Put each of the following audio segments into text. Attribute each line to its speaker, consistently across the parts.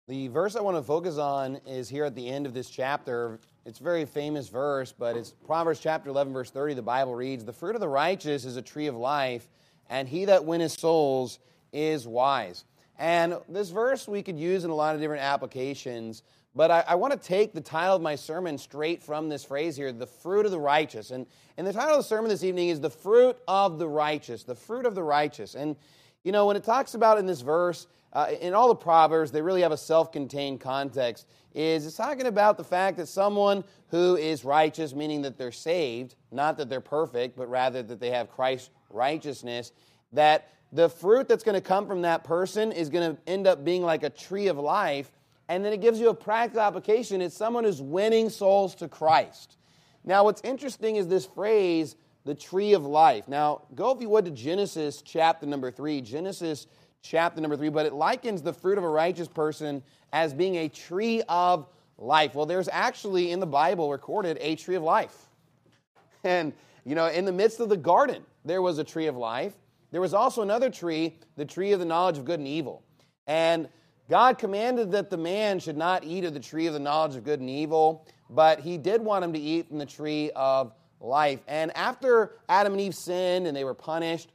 Speaker 1: The verse I want to focus on is here at the end of this chapter. It's a very famous verse, but it's Proverbs chapter 11, verse 30. The Bible reads, "The fruit of the righteous is a tree of life, and he that winneth souls is wise." And this verse we could use in a lot of different applications, but I want to take the title of my sermon straight from this phrase here, the fruit of the righteous. And the title of the sermon this evening is the fruit of the righteous, the fruit of the righteous. And, you know, when it talks about in this verse, in all the Proverbs, they really have a self-contained context. It's talking about the fact that someone who is righteous, meaning that they're saved, not that they're perfect, but rather that they have Christ's righteousness, that the fruit that's going to come from that person is going to end up being like a tree of life. And then it gives you a practical application. It's someone who's winning souls to Christ. Now, what's interesting is this phrase, the tree of life. Now, go if you would to Genesis chapter number 3. Genesis chapter number 3, but it likens the fruit of a righteous person as being a tree of life. Well, there's actually in the Bible recorded a tree of life. And, you know, in the midst of the garden, there was a tree of life. There was also another tree, the tree of the knowledge of good and evil. And God commanded that the man should not eat of the tree of the knowledge of good and evil, but he did want him to eat from the tree of life. And after Adam and Eve sinned and they were punished,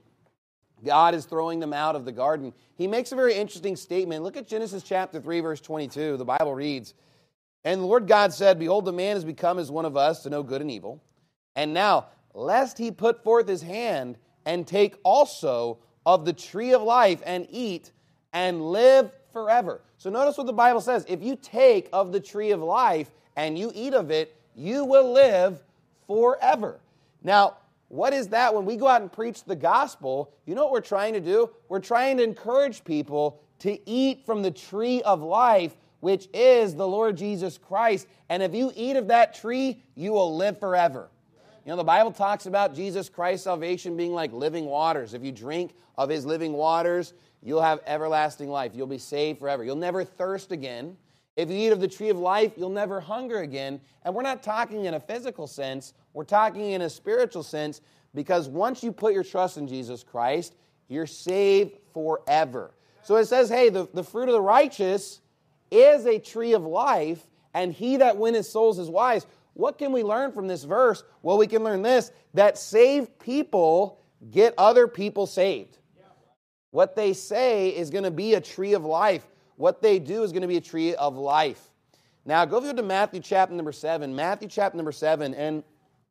Speaker 1: God is throwing them out of the garden. He makes a very interesting statement. Look at Genesis chapter 3, verse 22. The Bible reads, "And the Lord God said, Behold, the man has become as one of us to know good and evil. And now, lest he put forth his hand and take also of the tree of life and eat and live forever." So notice what the Bible says. If you take of the tree of life and you eat of it, you will live forever. Now, what is that? When we go out and preach the gospel, you know what we're trying to do? We're trying to encourage people to eat from the tree of life, which is the Lord Jesus Christ. And if you eat of that tree, you will live forever. You know, the Bible talks about Jesus Christ's salvation being like living waters. If you drink of his living waters, you'll have everlasting life. You'll be saved forever. You'll never thirst again. If you eat of the tree of life, you'll never hunger again. And we're not talking in a physical sense. We're talking in a spiritual sense, because once you put your trust in Jesus Christ, you're saved forever. So it says, hey, the fruit of the righteous is a tree of life, and he that winneth souls is wise. What can we learn from this verse? Well, we can learn this, that saved people get other people saved. What they say is going to be a tree of life. What they do is going to be a tree of life. Now, go to Matthew chapter number 7. Matthew chapter number 7. And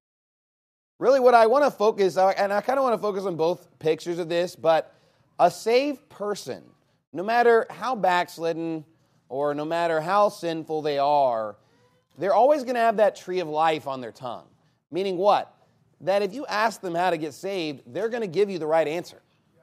Speaker 1: really what I want to focus, and I kind of want to focus on both pictures of this, but a saved person, no matter how backslidden or no matter how sinful they are, they're always going to have that tree of life on their tongue. Meaning what? That if you ask them how to get saved, they're going to give you the right answer.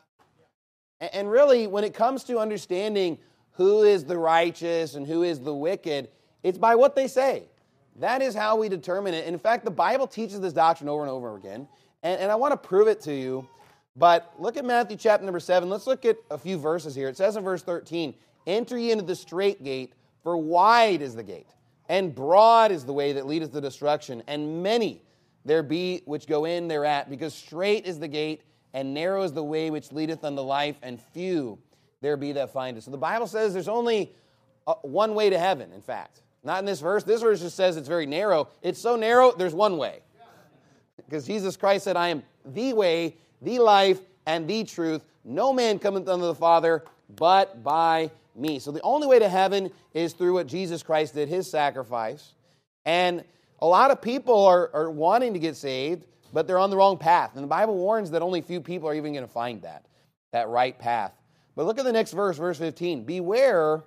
Speaker 1: And really, when it comes to understanding who is the righteous and who is the wicked, it's by what they say. That is how we determine it. And in fact, the Bible teaches this doctrine over and over again. And I want to prove it to you. But look at Matthew chapter number 7. Let's look at a few verses here. It says in verse 13, "Enter ye into the strait gate, for wide is the gate, and broad is the way that leadeth to destruction, and many there be which go in thereat, because strait is the gate, and narrow is the way which leadeth unto life, and few there be that find it." So the Bible says there's only one way to heaven, in fact. Not in this verse. This verse just says it's very narrow. It's so narrow, there's one way. Because Jesus Christ said, "I am the way, the life, and the truth. No man cometh unto the Father but by me." So the only way to heaven is through what Jesus Christ did, his sacrifice. And a lot of people are wanting to get saved, but they're on the wrong path. And the Bible warns that only few people are even going to find that right path. But look at the next verse, verse 15. "Beware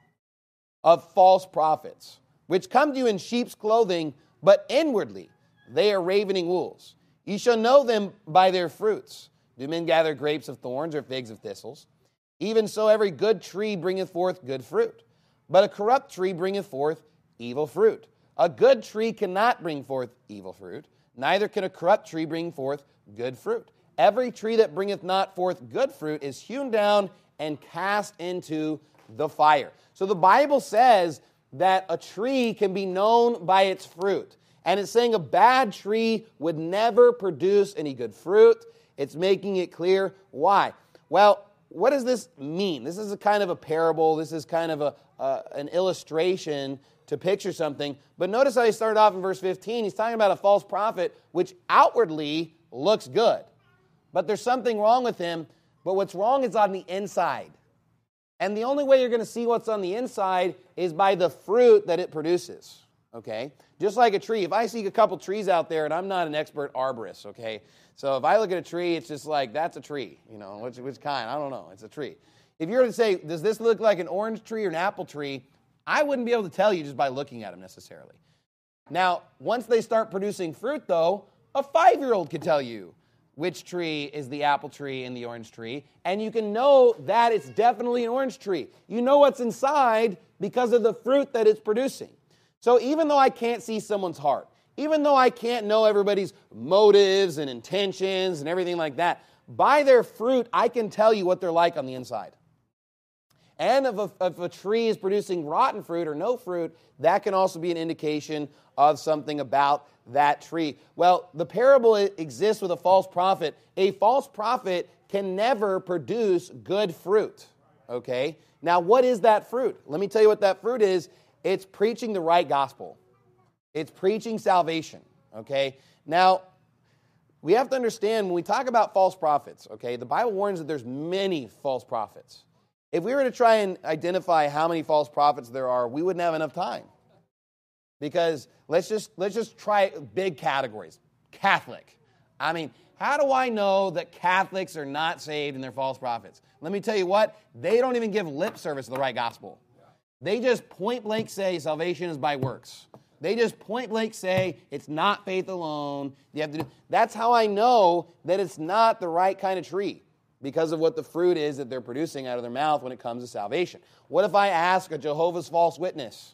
Speaker 1: of false prophets, which come to you in sheep's clothing, but inwardly they are ravening wolves. Ye shall know them by their fruits. Do men gather grapes of thorns or figs of thistles? Even so every good tree bringeth forth good fruit, but a corrupt tree bringeth forth evil fruit. A good tree cannot bring forth evil fruit, neither can a corrupt tree bring forth good fruit. Every tree that bringeth not forth good fruit is hewn down and cast into the fire." So the Bible says that a tree can be known by its fruit. And it's saying a bad tree would never produce any good fruit. It's making it clear why. Well, what does this mean? This is a kind of a parable. This is kind of an illustration to picture something. But notice how he started off in verse 15. He's talking about a false prophet, which outwardly looks good. But there's something wrong with him. But what's wrong is on the inside. And the only way you're going to see what's on the inside is by the fruit that it produces. Okay? Just like a tree. If I see a couple trees out there, and I'm not an expert arborist, okay? So if I look at a tree, it's just like, that's a tree. You know, which kind? I don't know. It's a tree. If you were to say, does this look like an orange tree or an apple tree, I wouldn't be able to tell you just by looking at them necessarily. Now, once they start producing fruit, though, a 5-year-old could tell you which tree is the apple tree and the orange tree, and you can know that it's definitely an orange tree. You know what's inside because of the fruit that it's producing. So even though I can't see someone's heart, even though I can't know everybody's motives and intentions and everything like that, by their fruit, I can tell you what they're like on the inside. And if a tree is producing rotten fruit or no fruit, that can also be an indication of something about that tree. Well, the parable exists with a false prophet. A false prophet can never produce good fruit. Okay? Now, what is that fruit? Let me tell you what that fruit is. It's preaching the right gospel. It's preaching salvation. Okay? Now, we have to understand when we talk about false prophets, okay, the Bible warns that there's many false prophets. If we were to try and identify how many false prophets there are, we wouldn't have enough time. Because let's just try big categories. Catholic. I mean, how do I know that Catholics are not saved and they're false prophets? Let me tell you what, they don't even give lip service to the right gospel. They just point blank say salvation is by works. They just point blank say it's not faith alone. You have to do. That's how I know that it's not the right kind of tree, because of what the fruit is that they're producing out of their mouth when it comes to salvation. What if I ask a Jehovah's false witness?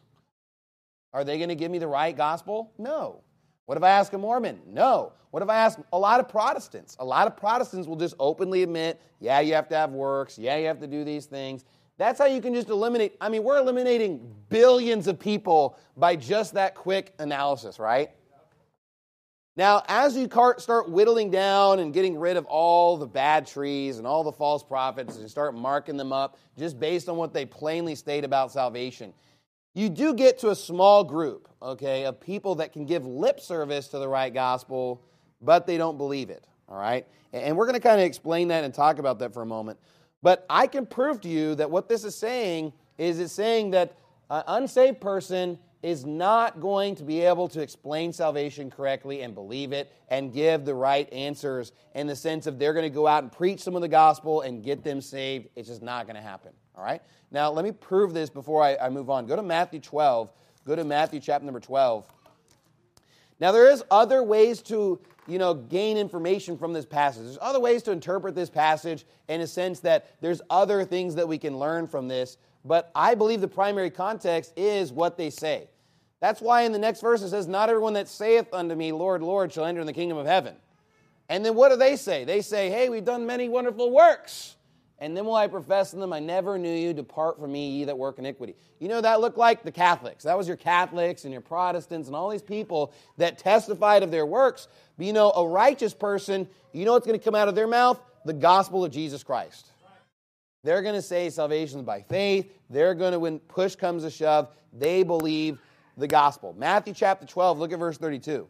Speaker 1: Are they going to give me the right gospel? No. What if I ask a Mormon? No. What if I ask a lot of Protestants? A lot of Protestants will just openly admit, yeah, you have to have works. Yeah, you have to do these things. That's how you can just eliminate. I mean, we're eliminating billions of people by just that quick analysis, right? Now, as you start whittling down and getting rid of all the bad trees and all the false prophets and start marking them up just based on what they plainly state about salvation, you do get to a small group, okay, of people that can give lip service to the right gospel, but they don't believe it, all right? And we're going to kind of explain that and talk about that for a moment. But I can prove to you that what this is saying is it's saying that an unsaved person is not going to be able to explain salvation correctly and believe it and give the right answers in the sense of they're going to go out and preach some of the gospel and get them saved. It's just not going to happen, all right? Now, let me prove this before I move on. Go to Matthew 12. Go to Matthew chapter number 12. Now, there is other ways to, gain information from this passage. There's other ways to interpret this passage in a sense that there's other things that we can learn from this, but I believe the primary context is what they say. That's why in the next verse it says, not everyone that saith unto me, Lord, Lord, shall enter in the kingdom of heaven. And then what do they say? They say, hey, we've done many wonderful works. And then will I profess to them, I never knew you, depart from me, ye that work iniquity. That looked like the Catholics. That was your Catholics and your Protestants and all these people that testified of their works. But a righteous person, what's going to come out of their mouth? The gospel of Jesus Christ. They're going to say salvation is by faith. They're going to, when push comes to shove, they believe the gospel. Matthew chapter 12, look at verse 32.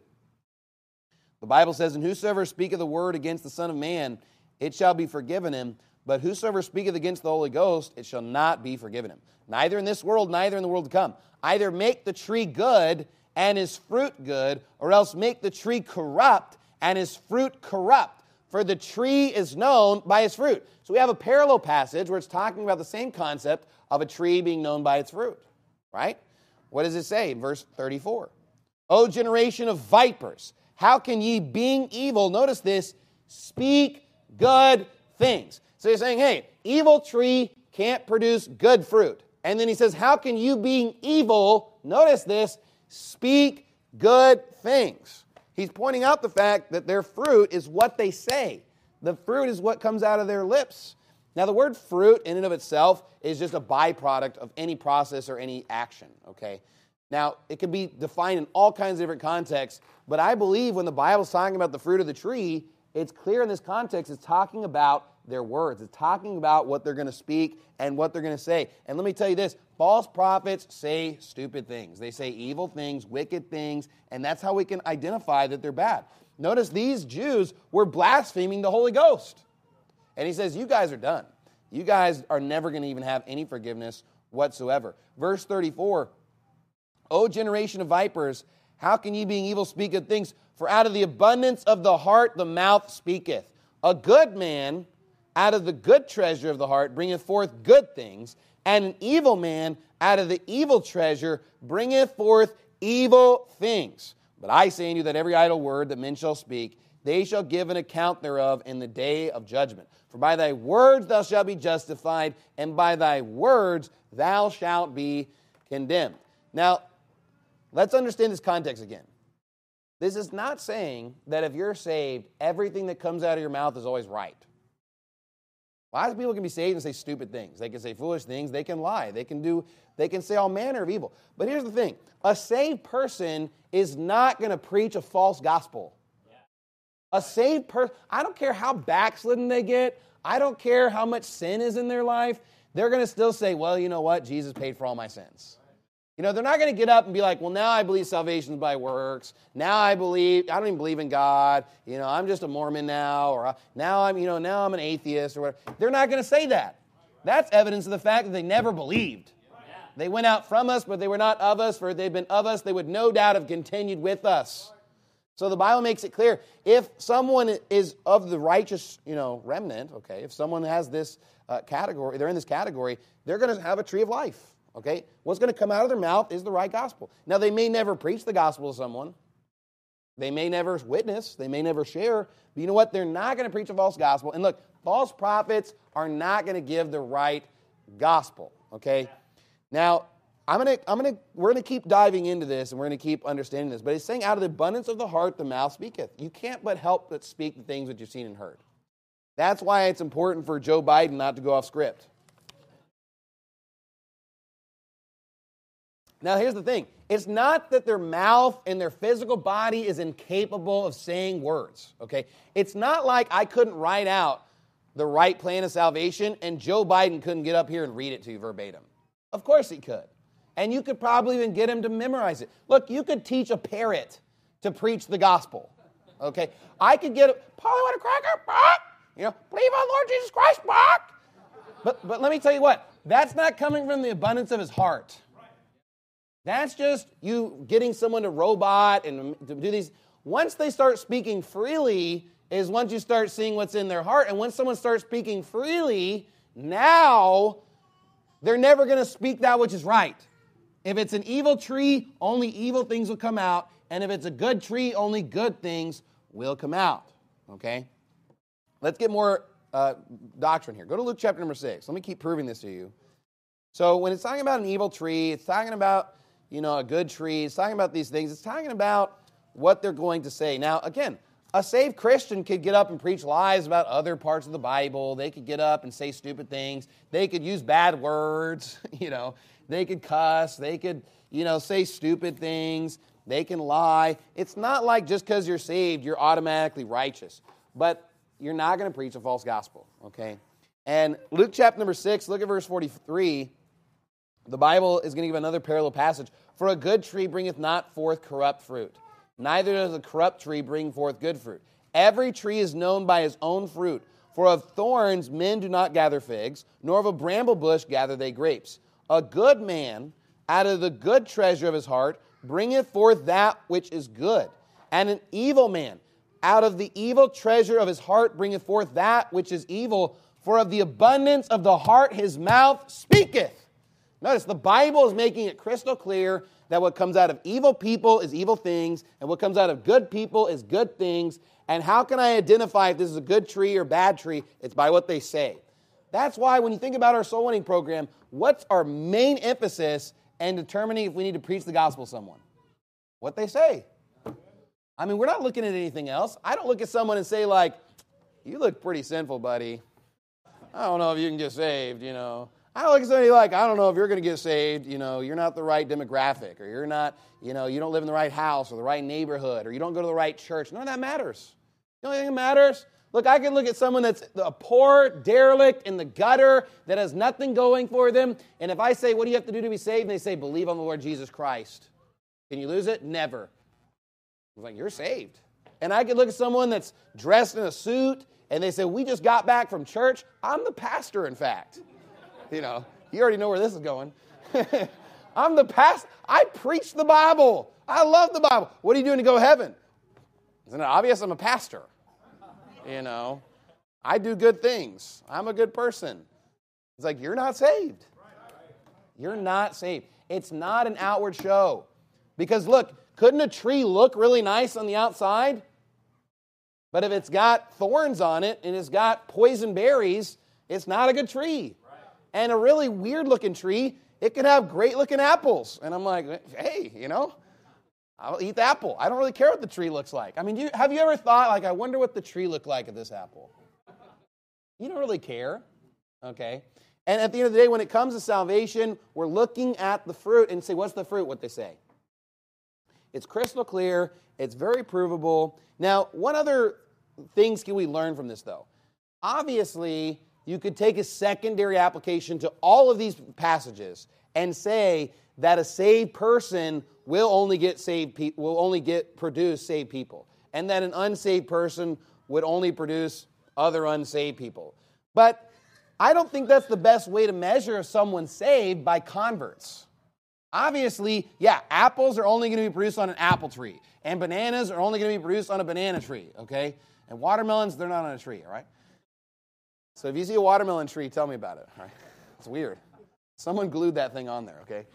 Speaker 1: The Bible says, and whosoever speaketh the word against the Son of Man, it shall be forgiven him. But whosoever speaketh against the Holy Ghost, it shall not be forgiven him. Neither in this world, neither in the world to come. Either make the tree good and his fruit good, or else make the tree corrupt and his fruit corrupt. For the tree is known by its fruit. So we have a parallel passage where it's talking about the same concept of a tree being known by its fruit. Right? What does it say in verse 34? O generation of vipers, how can ye, being evil, notice this, speak good things? So he's saying, hey, evil tree can't produce good fruit. And then he says, how can you, being evil, notice this, speak good things? He's pointing out the fact that their fruit is what they say. The fruit is what comes out of their lips. Now, the word fruit in and of itself is just a byproduct of any process or any action, okay? Now, it can be defined in all kinds of different contexts, but I believe when the Bible's talking about the fruit of the tree, it's clear in this context it's talking about their words. It's talking about what they're going to speak and what they're going to say. And let me tell you this, false prophets say stupid things. They say evil things, wicked things, and that's how we can identify that they're bad. Notice these Jews were blaspheming the Holy Ghost. And he says, you guys are done. You guys are never going to even have any forgiveness whatsoever. Verse 34, O generation of vipers, how can ye being evil speak good things? For out of the abundance of the heart the mouth speaketh. A good man out of the good treasure of the heart bringeth forth good things, and an evil man out of the evil treasure bringeth forth evil things. But I say unto you that every idle word that men shall speak, they shall give an account thereof in the day of judgment. For by thy words thou shalt be justified, and by thy words thou shalt be condemned. Now, let's understand this context again. This is not saying that if you're saved, everything that comes out of your mouth is always right. Lots of people can be saved and say stupid things. They can say foolish things. They can lie. They can say all manner of evil. But here's the thing. A saved person is not going to preach a false gospel. A saved person, I don't care how backslidden they get. I don't care how much sin is in their life. They're going to still say, well, you know what? Jesus paid for all my sins. You know, they're not going to get up and be like, well, now I believe salvation is by works. Now I don't even believe in God. You know, I'm just a Mormon now. Or now I'm an atheist or whatever. They're not going to say that. That's evidence of the fact that they never believed. They went out from us, but they were not of us. For if they'd been of us, they would no doubt have continued with us. So the Bible makes it clear, if someone is of the righteous, remnant, okay, if someone has this category, they're in this category, they're going to have a tree of life. Okay? What's going to come out of their mouth is the right gospel. Now, they may never preach the gospel to someone. They may never witness. They may never share. But you know what? They're not going to preach a false gospel. And look, false prophets are not going to give the right gospel. Okay? Now, we're going to keep diving into this, and we're going to keep understanding this. But it's saying, out of the abundance of the heart, the mouth speaketh. You can't but help but speak the things that you've seen and heard. That's why it's important for Joe Biden not to go off script. Now, here's the thing. It's not that their mouth and their physical body is incapable of saying words, okay? It's not like I couldn't write out the right plan of salvation and Joe Biden couldn't get up here and read it to you verbatim. Of course he could. And you could probably even get him to memorize it. Look, you could teach a parrot to preach the gospel, okay? I could get Polly, want a cracker? Bark! Believe on Lord Jesus Christ, bark! But let me tell you what, that's not coming from the abundance of his heart. That's just you getting someone to robot and to do these. Once they start speaking freely is once you start seeing what's in their heart. And once someone starts speaking freely, now they're never going to speak that which is right. If it's an evil tree, only evil things will come out. And if it's a good tree, only good things will come out. Okay? Let's get more doctrine here. Go to Luke chapter number 6. Let me keep proving this to you. So when it's talking about an evil tree, it's talking about a good tree. It's talking about these things. It's talking about what they're going to say. Now, again, a saved Christian could get up and preach lies about other parts of the Bible. They could get up and say stupid things. They could use bad words. They could cuss. They could, say stupid things. They can lie. It's not like just because you're saved, you're automatically righteous. But you're not going to preach a false gospel, okay? And Luke chapter number 6, look at verse 43. The Bible is going to give another parallel passage. For a good tree bringeth not forth corrupt fruit, neither does a corrupt tree bring forth good fruit. Every tree is known by his own fruit. For of thorns men do not gather figs, nor of a bramble bush gather they grapes. A good man out of the good treasure of his heart bringeth forth that which is good. And an evil man out of the evil treasure of his heart bringeth forth that which is evil. For of the abundance of the heart his mouth speaketh. Notice, the Bible is making it crystal clear that what comes out of evil people is evil things, and what comes out of good people is good things. And how can I identify if this is a good tree or bad tree? It's by what they say. That's why when you think about our soul winning program, what's our main emphasis in determining if we need to preach the gospel to someone? What they say. I mean, we're not looking at anything else. I don't look at someone and say, like, you look pretty sinful, buddy. I don't know if you can get saved, I don't look at somebody like, I don't know if you're going to get saved, you're not the right demographic, or you're not, you don't live in the right house or the right neighborhood, or you don't go to the right church. None of that matters. The only thing that matters, look, I can look at someone that's a poor derelict in the gutter that has nothing going for them, and if I say, what do you have to do to be saved? And they say, believe on the Lord Jesus Christ. Can you lose it? Never. I was like, you're saved. And I could look at someone that's dressed in a suit, and they say, we just got back from church. I'm the pastor, in fact. You already know where this is going. I'm the pastor. I preach the Bible. I love the Bible. What are you doing to go to heaven? Isn't it obvious? I'm a pastor. I do good things. I'm a good person. It's like, you're not saved. You're not saved. It's not an outward show. Because look, couldn't a tree look really nice on the outside? But if it's got thorns on it and it's got poison berries, it's not a good tree. And a really weird looking tree, it could have great looking apples. And I'm like, hey, I'll eat the apple. I don't really care what the tree looks like. I mean, have you ever thought, I wonder what the tree looked like of this apple? You don't really care, okay? And at the end of the day, when it comes to salvation, we're looking at the fruit and say, what's the fruit? What they say. It's crystal clear. It's very provable. Now, what other things can we learn from this, though? Obviously, you could take a secondary application to all of these passages and say that a saved person will only produce saved people, and that an unsaved person would only produce other unsaved people. But I don't think that's the best way to measure if someone's saved, by converts. Obviously, apples are only going to be produced on an apple tree, and bananas are only going to be produced on a banana tree, okay? And watermelons, they're not on a tree, all right? So if you see a watermelon tree, tell me about it, all right? It's weird. Someone glued that thing on there, okay?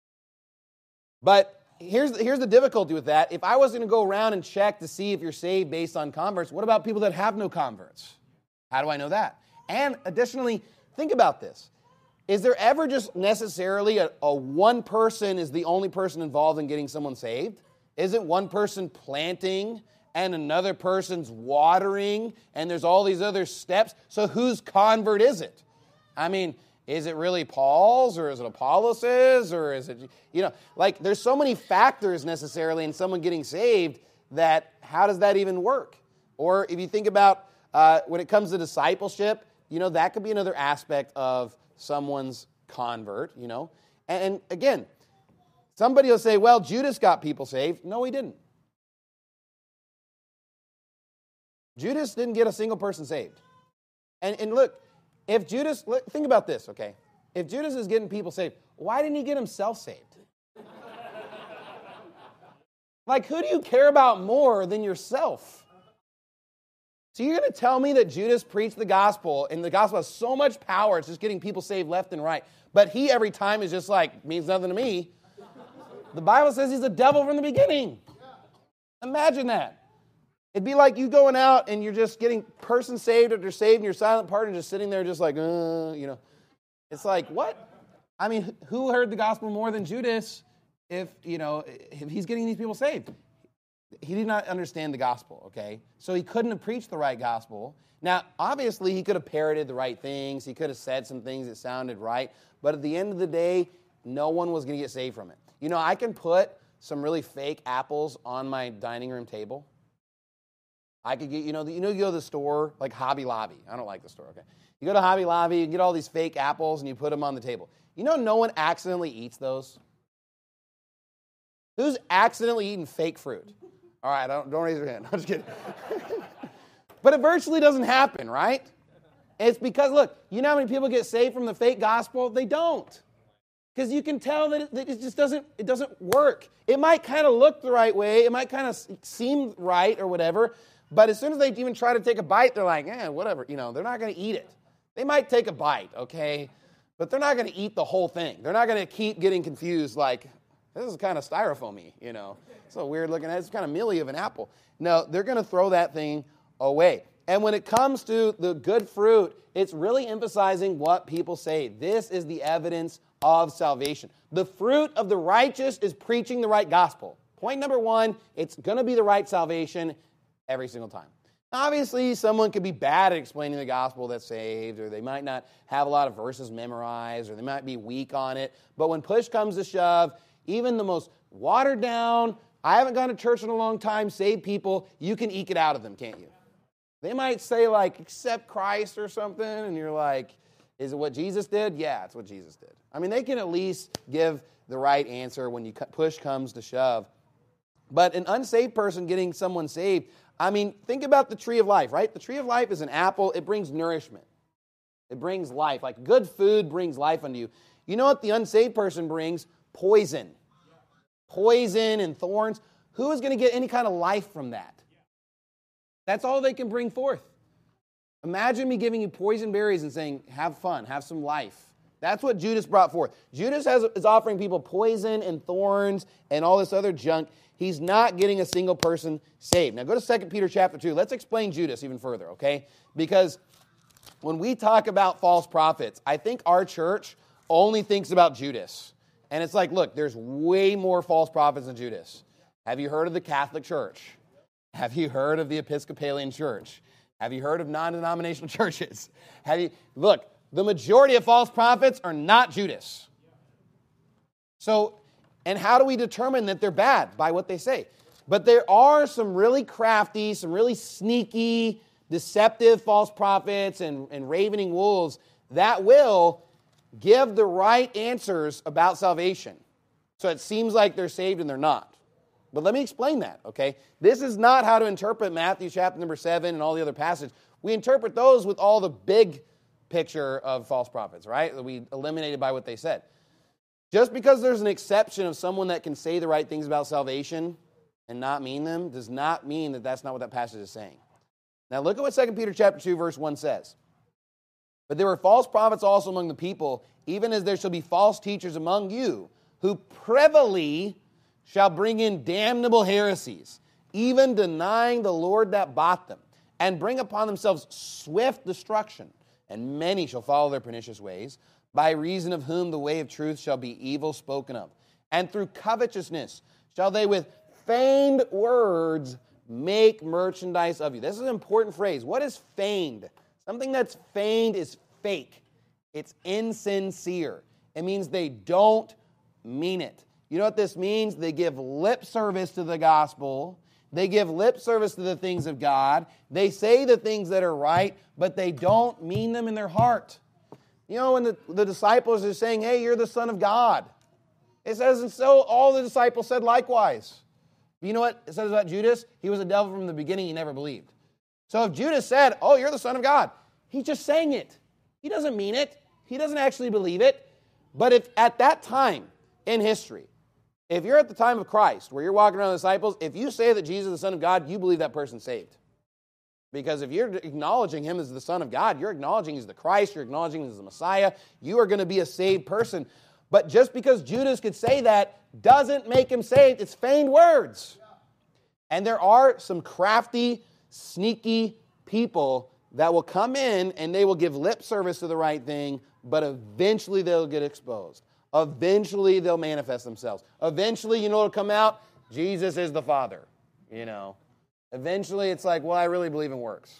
Speaker 1: But here's the difficulty with that. If I was going to go around and check to see if you're saved based on converts, what about people that have no converts? How do I know that? And additionally, think about this. Is there ever just necessarily a one person is the only person involved in getting someone saved? Isn't one person planting and another person's watering, and there's all these other steps? So whose convert is it? I mean, is it really Paul's, or is it Apollos', or is it, there's so many factors necessarily in someone getting saved that how does that even work? Or if you think about when it comes to discipleship, that could be another aspect of someone's convert, And again, somebody will say, well, Judas got people saved. No, he didn't. Judas didn't get a single person saved. And look, think about this, okay? If Judas is getting people saved, why didn't he get himself saved? Who do you care about more than yourself? So you're going to tell me that Judas preached the gospel, and the gospel has so much power, it's just getting people saved left and right, but he every time is just means nothing to me. The Bible says he's a devil from the beginning. Imagine that. It'd be like you going out and you're just getting person saved after saved, and your silent partner just sitting there just It's like, what? I mean, who heard the gospel more than Judas if he's getting these people saved? He did not understand the gospel, okay? So he couldn't have preached the right gospel. Now, obviously, he could have parroted the right things. He could have said some things that sounded right. But at the end of the day, no one was going to get saved from it. I can put some really fake apples on my dining room table. I could get, you go to the store, like Hobby Lobby. I don't like the store, okay? You go to Hobby Lobby, you get all these fake apples, and you put them on the table. No one accidentally eats those? Who's accidentally eating fake fruit? All right, don't raise your hand. I'm just kidding. But it virtually doesn't happen, right? It's because, look, you know how many people get saved from the fake gospel? They don't. Because you can tell that it just doesn't work. It might kind of look the right way. It might kind of seem right or whatever. But as soon as they even try to take a bite, they're like, whatever. They're not going to eat it. They might take a bite, okay? But they're not going to eat the whole thing. They're not going to keep getting confused like, this is kind of styrofoamy, It's a weird looking, it's kind of mealy of an apple. No, they're going to throw that thing away. And when it comes to the good fruit, it's really emphasizing what people say. This is the evidence of salvation. The fruit of the righteous is preaching the right gospel. Point number one, it's going to be the right salvation every single time. Obviously, someone could be bad at explaining the gospel that's saved, or they might not have a lot of verses memorized, or they might be weak on it. But when push comes to shove, even the most watered down, I haven't gone to church in a long time, saved people, you can eke it out of them, can't you? They might say, like, accept Christ or something, and you're like, is it what Jesus did? Yeah, it's what Jesus did. I mean, they can at least give the right answer when push comes to shove. But an unsaved person getting someone saved, I mean, think about the tree of life, right? The tree of life is an apple. It brings nourishment. It brings life. Like good food brings life unto you. You know what the unsaved person brings? Poison. Poison and thorns. Who is going to get any kind of life from that? That's all they can bring forth. Imagine me giving you poison berries and saying, have fun, have some life. That's what Judas brought forth. Judas is offering people poison and thorns and all this other junk. He's not getting a single person saved. Now go to 2 Peter chapter 2. Let's explain Judas even further, okay? Because when we talk about false prophets, I think our church only thinks about Judas. And it's like, look, there's way more false prophets than Judas. Have you heard of the Catholic Church? Have you heard of the Episcopalian Church? Have you heard of non-denominational churches? Look, the majority of false prophets are not Judas. So, and how do we determine that they're bad? By what they say. But there are some really crafty, some really sneaky, deceptive false prophets and ravening wolves that will give the right answers about salvation. So it seems like they're saved and they're not. But let me explain that, okay? This is not how to interpret Matthew chapter number 7 and all the other passages. We interpret those with all the big picture of false prophets, right? That we eliminated by what they said. Just because there's an exception of someone that can say the right things about salvation and not mean them does not mean that that's not what that passage is saying. Now look at what 2 Peter chapter 2 verse 1 says. But there were false prophets also among the people, even as there shall be false teachers among you, who privily shall bring in damnable heresies, even denying the Lord that bought them, and bring upon themselves swift destruction. And many shall follow their pernicious ways, by reason of whom the way of truth shall be evil spoken of. And through covetousness shall they with feigned words make merchandise of you. This is an important phrase. What is feigned? Something that's feigned is fake. It's insincere. It means they don't mean it. You know what this means? They give lip service to the gospel. They give lip service to the things of God. They say the things that are right, but they don't mean them in their heart. You know, when the disciples are saying, hey, you're the Son of God. It says, and so all the disciples said likewise. You know what it says about Judas? He was a devil from the beginning. He never believed. So if Judas said, oh, you're the Son of God, he's just saying it. He doesn't mean it. He doesn't actually believe it. But if at that time in history, if you're at the time of Christ, where you're walking around with disciples, if you say that Jesus is the Son of God, you believe that person's saved. Because if you're acknowledging him as the Son of God, you're acknowledging he's the Christ, you're acknowledging he's the Messiah, you are going to be a saved person. But just because Judas could say that doesn't make him saved. It's feigned words. And there are some crafty, sneaky people that will come in and they will give lip service to the right thing, but eventually they'll get exposed. Eventually they'll manifest themselves. Eventually, you know what'll come out? Jesus is the Father, you know. Eventually it's like, well, I really believe in works.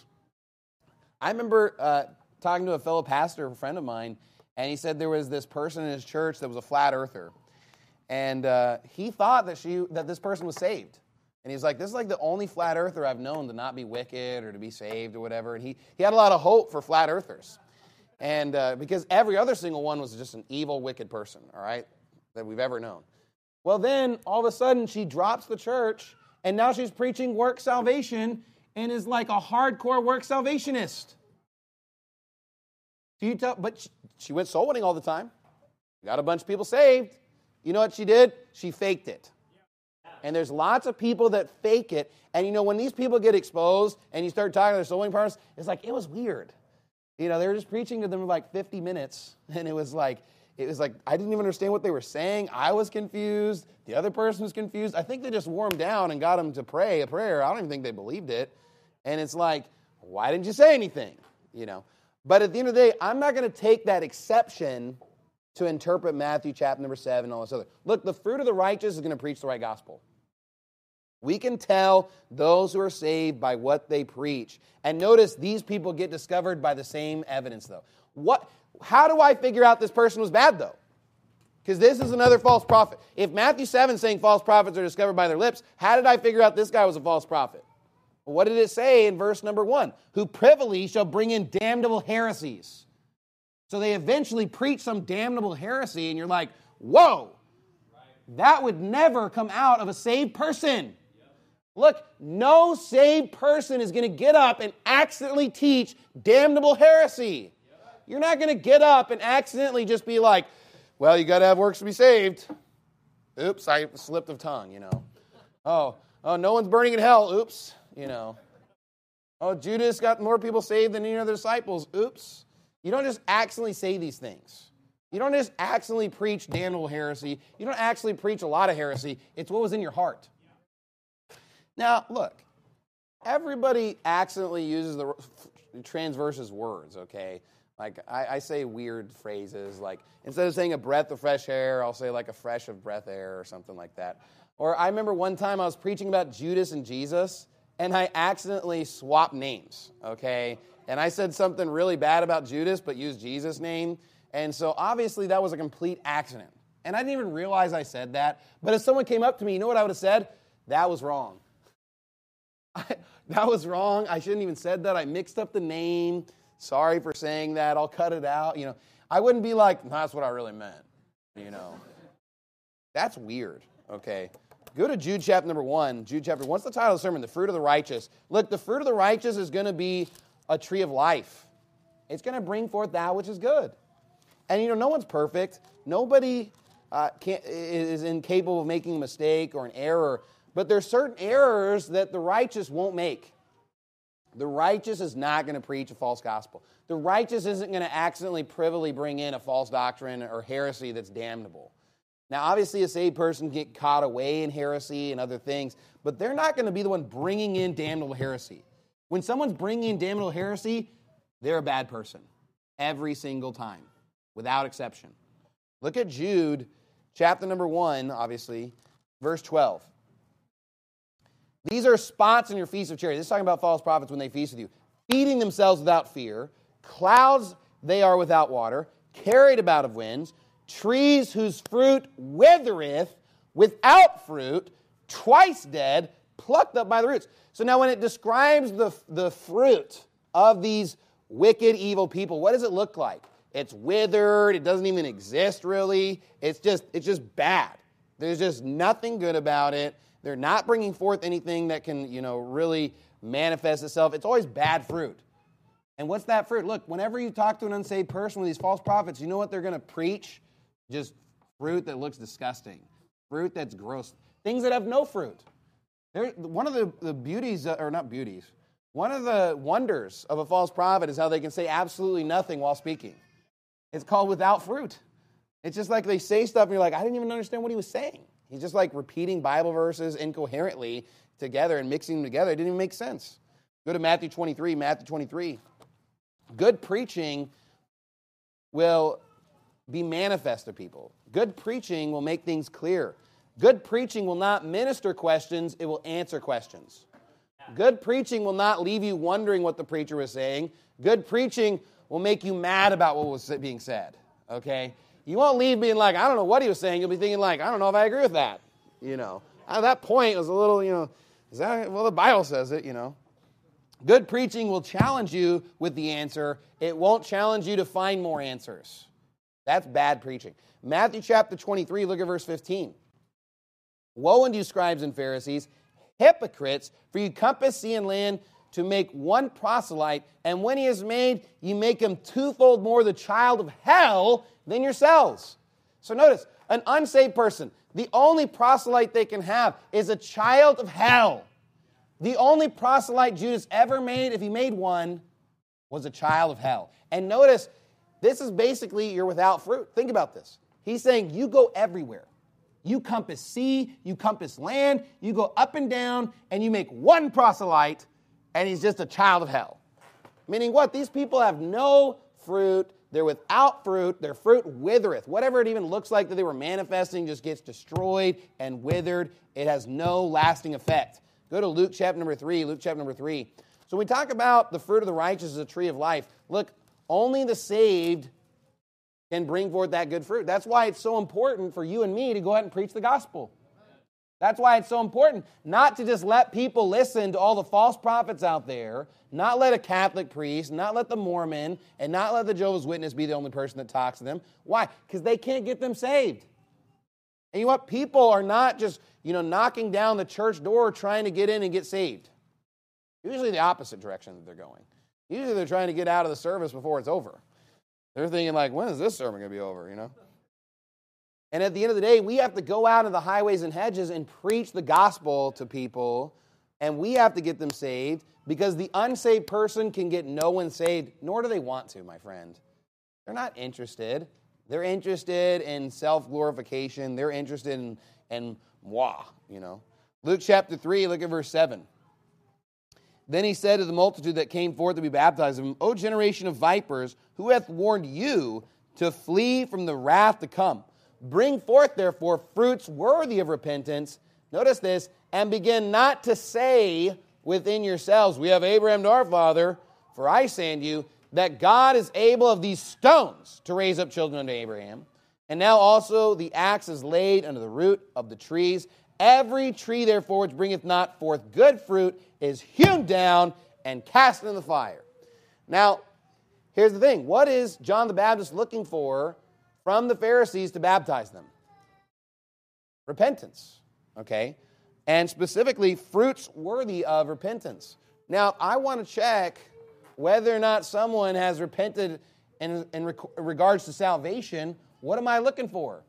Speaker 1: I remember talking to a fellow pastor, a friend of mine, and he said there was this person in his church that was a flat earther. And he thought that this person was saved. And he's like, this is like the only flat earther I've known to not be wicked or to be saved or whatever. And he had a lot of hope for flat earthers. And because every other single one was just an evil, wicked person, all right, that we've ever known. Well, then, all of a sudden, she drops the church, and now she's preaching work salvation and is like a hardcore work salvationist. But she went soul winning all the time. Got a bunch of people saved. You know what she did? She faked it. And there's lots of people that fake it. And you know, when these people get exposed and you start talking to their soul winning partners, it's like, it was weird. You know, they were just preaching to them for like 50 minutes. And it was like, I didn't even understand what they were saying. I was confused. The other person was confused. I think they just wore them down and got them to pray a prayer. I don't even think they believed it. And it's like, why didn't you say anything? You know. But at the end of the day, I'm not going to take that exception to interpret Matthew chapter number 7 and all this other. Look, the fruit of the righteous is going to preach the right gospel. We can tell those who are saved by what they preach. And notice these people get discovered by the same evidence, though. How do I figure out this person was bad, though? Because this is another false prophet. If Matthew 7 is saying false prophets are discovered by their lips, how did I figure out this guy was a false prophet? What did it say in verse number 1? Who privily shall bring in damnable heresies. So they eventually preach some damnable heresy, and you're like, whoa, that would never come out of a saved person. Look, no saved person is going to get up and accidentally teach damnable heresy. You're not going to get up and accidentally just be like, well, you got to have works to be saved. Oops, I slipped of tongue, Oh, no one's burning in hell. Oops, Oh, Judas got more people saved than any other disciples. Oops. You don't just accidentally say these things. You don't just accidentally preach damnable heresy. You don't actually preach a lot of heresy. It's what was in your heart. Now, look, everybody accidentally uses the transverses words, okay? Like, I say weird phrases, like, instead of saying a breath of fresh air, I'll say like a fresh of breath air or something like that. Or I remember one time I was preaching about Judas and Jesus, and I accidentally swapped names, okay? And I said something really bad about Judas, but used Jesus' name. And so obviously that was a complete accident. And I didn't even realize I said that. But if someone came up to me, you know what I would have said? That was wrong. That was wrong. I shouldn't even said that. I mixed up the name. Sorry for saying that. I'll cut it out. I wouldn't be like, no, that's what I really meant. That's weird, okay? Go to Jude chapter number 1. Jude chapter, what's the title of the sermon? The fruit of the righteous. Look, the fruit of the righteous is going to be a tree of life. It's going to bring forth that which is good. And no one's perfect. Nobody is incapable of making a mistake or an error. But there's certain errors that the righteous won't make. The righteous is not going to preach a false gospel. The righteous isn't going to accidentally privily bring in a false doctrine or heresy that's damnable. Now, obviously, a saved person can get caught away in heresy and other things, but they're not going to be the one bringing in damnable heresy. When someone's bringing in damnable heresy, they're a bad person. Every single time, without exception. Look at Jude, chapter number 1, obviously, verse 12. These are spots in your feast of charity. This is talking about false prophets when they feast with you. Feeding themselves without fear. Clouds they are without water. Carried about of winds. Trees whose fruit withereth, without fruit, twice dead, plucked up by the roots. So now when it describes the fruit of these wicked, evil people, what does it look like? It's withered. It doesn't even exist, really. It's just bad. There's just nothing good about it. They're not bringing forth anything that can, really manifest itself. It's always bad fruit. And what's that fruit? Look, whenever you talk to an unsaved person with these false prophets, you know what they're going to preach? Just fruit that looks disgusting. Fruit that's gross. Things that have no fruit. One of the beauties, or not beauties, one of the wonders of a false prophet is how they can say absolutely nothing while speaking. It's called without fruit. It's just like they say stuff and you're like, I didn't even understand what he was saying. He's just like repeating Bible verses incoherently together and mixing them together. It didn't even make sense. Go to Matthew 23. Matthew 23. Good preaching will be manifest to people. Good preaching will make things clear. Good preaching will not minister questions, it will answer questions. Good preaching will not leave you wondering what the preacher was saying. Good preaching will make you mad about what was being said, okay? You won't leave being like, I don't know what he was saying. You'll be thinking like, I don't know if I agree with that, At that point, it was a little, is that, well, the Bible says it, Good preaching will challenge you with the answer. It won't challenge you to find more answers. That's bad preaching. Matthew chapter 23, look at verse 15. Woe unto you, scribes and Pharisees, hypocrites, for you compass sea and land to make one proselyte, and when he is made, you make him twofold more the child of hell than yourselves. So notice, an unsaved person, the only proselyte they can have is a child of hell. The only proselyte Judas ever made, if he made one, was a child of hell. And notice, this is basically you're without fruit. Think about this. He's saying you go everywhere. You compass sea, you compass land, you go up and down, and you make one proselyte, and he's just a child of hell. Meaning what? These people have no fruit. They're without fruit. Their fruit withereth. Whatever it even looks like that they were manifesting just gets destroyed and withered. It has no lasting effect. Go to Luke chapter number 3. Luke chapter number 3. So when we talk about the fruit of the righteous as a tree of life, look, only the saved can bring forth that good fruit. That's why it's so important for you and me to go out and preach the gospel. That's why it's so important not to just let people listen to all the false prophets out there, not let a Catholic priest, not let the Mormon, and not let the Jehovah's Witness be the only person that talks to them. Why? Because they can't get them saved. And you know what? People are not just, knocking down the church door trying to get in and get saved. Usually the opposite direction that they're going. Usually they're trying to get out of the service before it's over. They're thinking like, when is this sermon going to be over, And at the end of the day, we have to go out into the highways and hedges and preach the gospel to people, and we have to get them saved, because the unsaved person can get no one saved, nor do they want to, my friend. They're not interested. They're interested in self-glorification. They're interested in moi, Luke chapter 3, look at verse 7. Then he said to the multitude that came forth to be baptized of him, O generation of vipers, who hath warned you to flee from the wrath to come? Bring forth, therefore, fruits worthy of repentance. Notice this, and begin not to say within yourselves, we have Abraham to our father, for I say unto you, that God is able of these stones to raise up children unto Abraham. And now also the axe is laid under the root of the trees. Every tree, therefore, which bringeth not forth good fruit is hewn down and cast into the fire. Now, here's the thing. What is John the Baptist looking for from the Pharisees to baptize them? Repentance, okay? And specifically, fruits worthy of repentance. Now, I want to check whether or not someone has repented in regards to salvation. What am I looking for?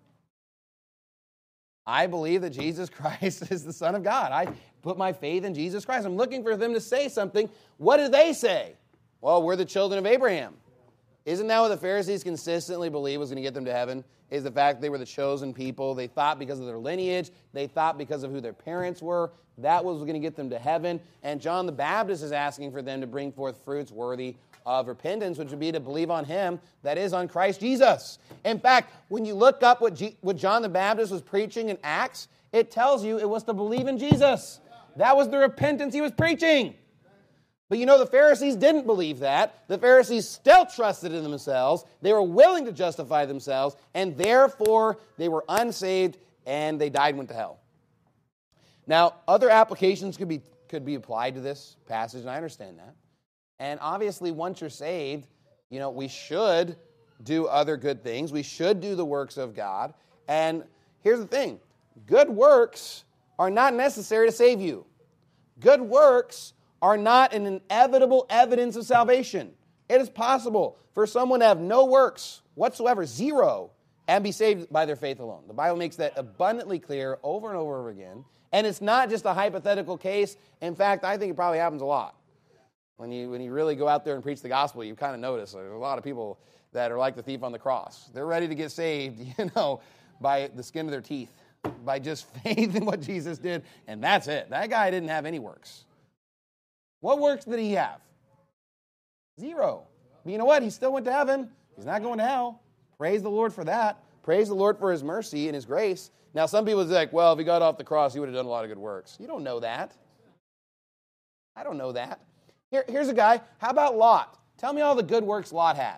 Speaker 1: I believe that Jesus Christ is the Son of God. I put my faith in Jesus Christ. I'm looking for them to say something. What do they say? Well, we're the children of Abraham. Isn't that what the Pharisees consistently believed was going to get them to heaven? Is the fact that they were the chosen people. They thought because of their lineage, they thought because of who their parents were, that was going to get them to heaven. And John the Baptist is asking for them to bring forth fruits worthy of repentance, which would be to believe on him, that is, on Christ Jesus. In fact, when you look up what John the Baptist was preaching in Acts, it tells you it was to believe in Jesus. That was the repentance he was preaching. But the Pharisees didn't believe that. The Pharisees still trusted in themselves. They were willing to justify themselves, and therefore they were unsaved, and they died and went to hell. Now, other applications could be applied to this passage, and I understand that. And obviously, once you're saved, we should do other good things. We should do the works of God. And here's the thing. Good works are not necessary to save you. Good works are not an inevitable evidence of salvation. It is possible for someone to have no works whatsoever, zero, and be saved by their faith alone. The Bible makes that abundantly clear over and over again. And it's not just a hypothetical case. In fact, I think it probably happens a lot. When you really go out there and preach the gospel, you kind of notice there's a lot of people that are like the thief on the cross. They're ready to get saved, by the skin of their teeth, by just faith in what Jesus did, and that's it. That guy didn't have any works. What works did he have? Zero. But you know what? He still went to heaven. He's not going to hell. Praise the Lord for that. Praise the Lord for his mercy and his grace. Now, some people say, well, if he got off the cross, he would have done a lot of good works. You don't know that. I don't know that. Here's a guy. How about Lot? Tell me all the good works Lot had.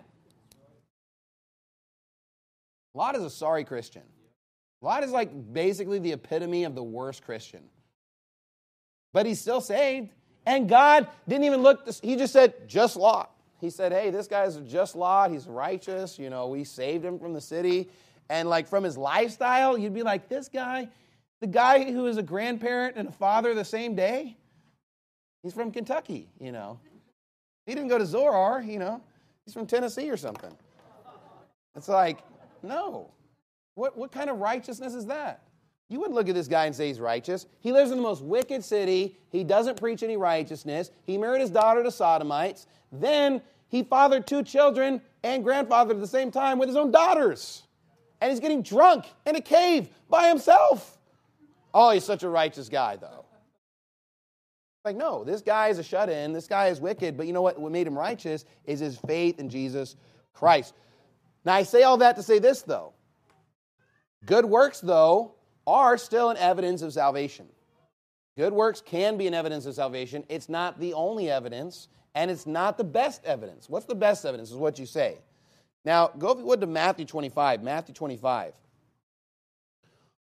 Speaker 1: Lot is a sorry Christian. Lot is like basically the epitome of the worst Christian. But he's still saved. And God didn't even look, he just said, just Lot. He said, hey, this guy's just Lot. He's righteous. We saved him from the city. And like from his lifestyle, you'd be like, this guy, the guy who is a grandparent and a father the same day, he's from Kentucky, He didn't go to Zorar, He's from Tennessee or something. It's like, no. What kind of righteousness is that? You wouldn't look at this guy and say he's righteous. He lives in the most wicked city. He doesn't preach any righteousness. He married his daughter to sodomites. Then he fathered 2 children and grandfathered at the same time with his own daughters. And he's getting drunk in a cave by himself. Oh, he's such a righteous guy, though. Like, no, this guy is a shut-in. This guy is wicked. But you know what? What made him righteous is his faith in Jesus Christ. Now, I say all that to say this, though. Good works, though, are still an evidence of salvation. Good works can be an evidence of salvation. It's not the only evidence, and it's not the best evidence. What's the best evidence is what you say. Now, go if you would to Matthew 25. Matthew 25.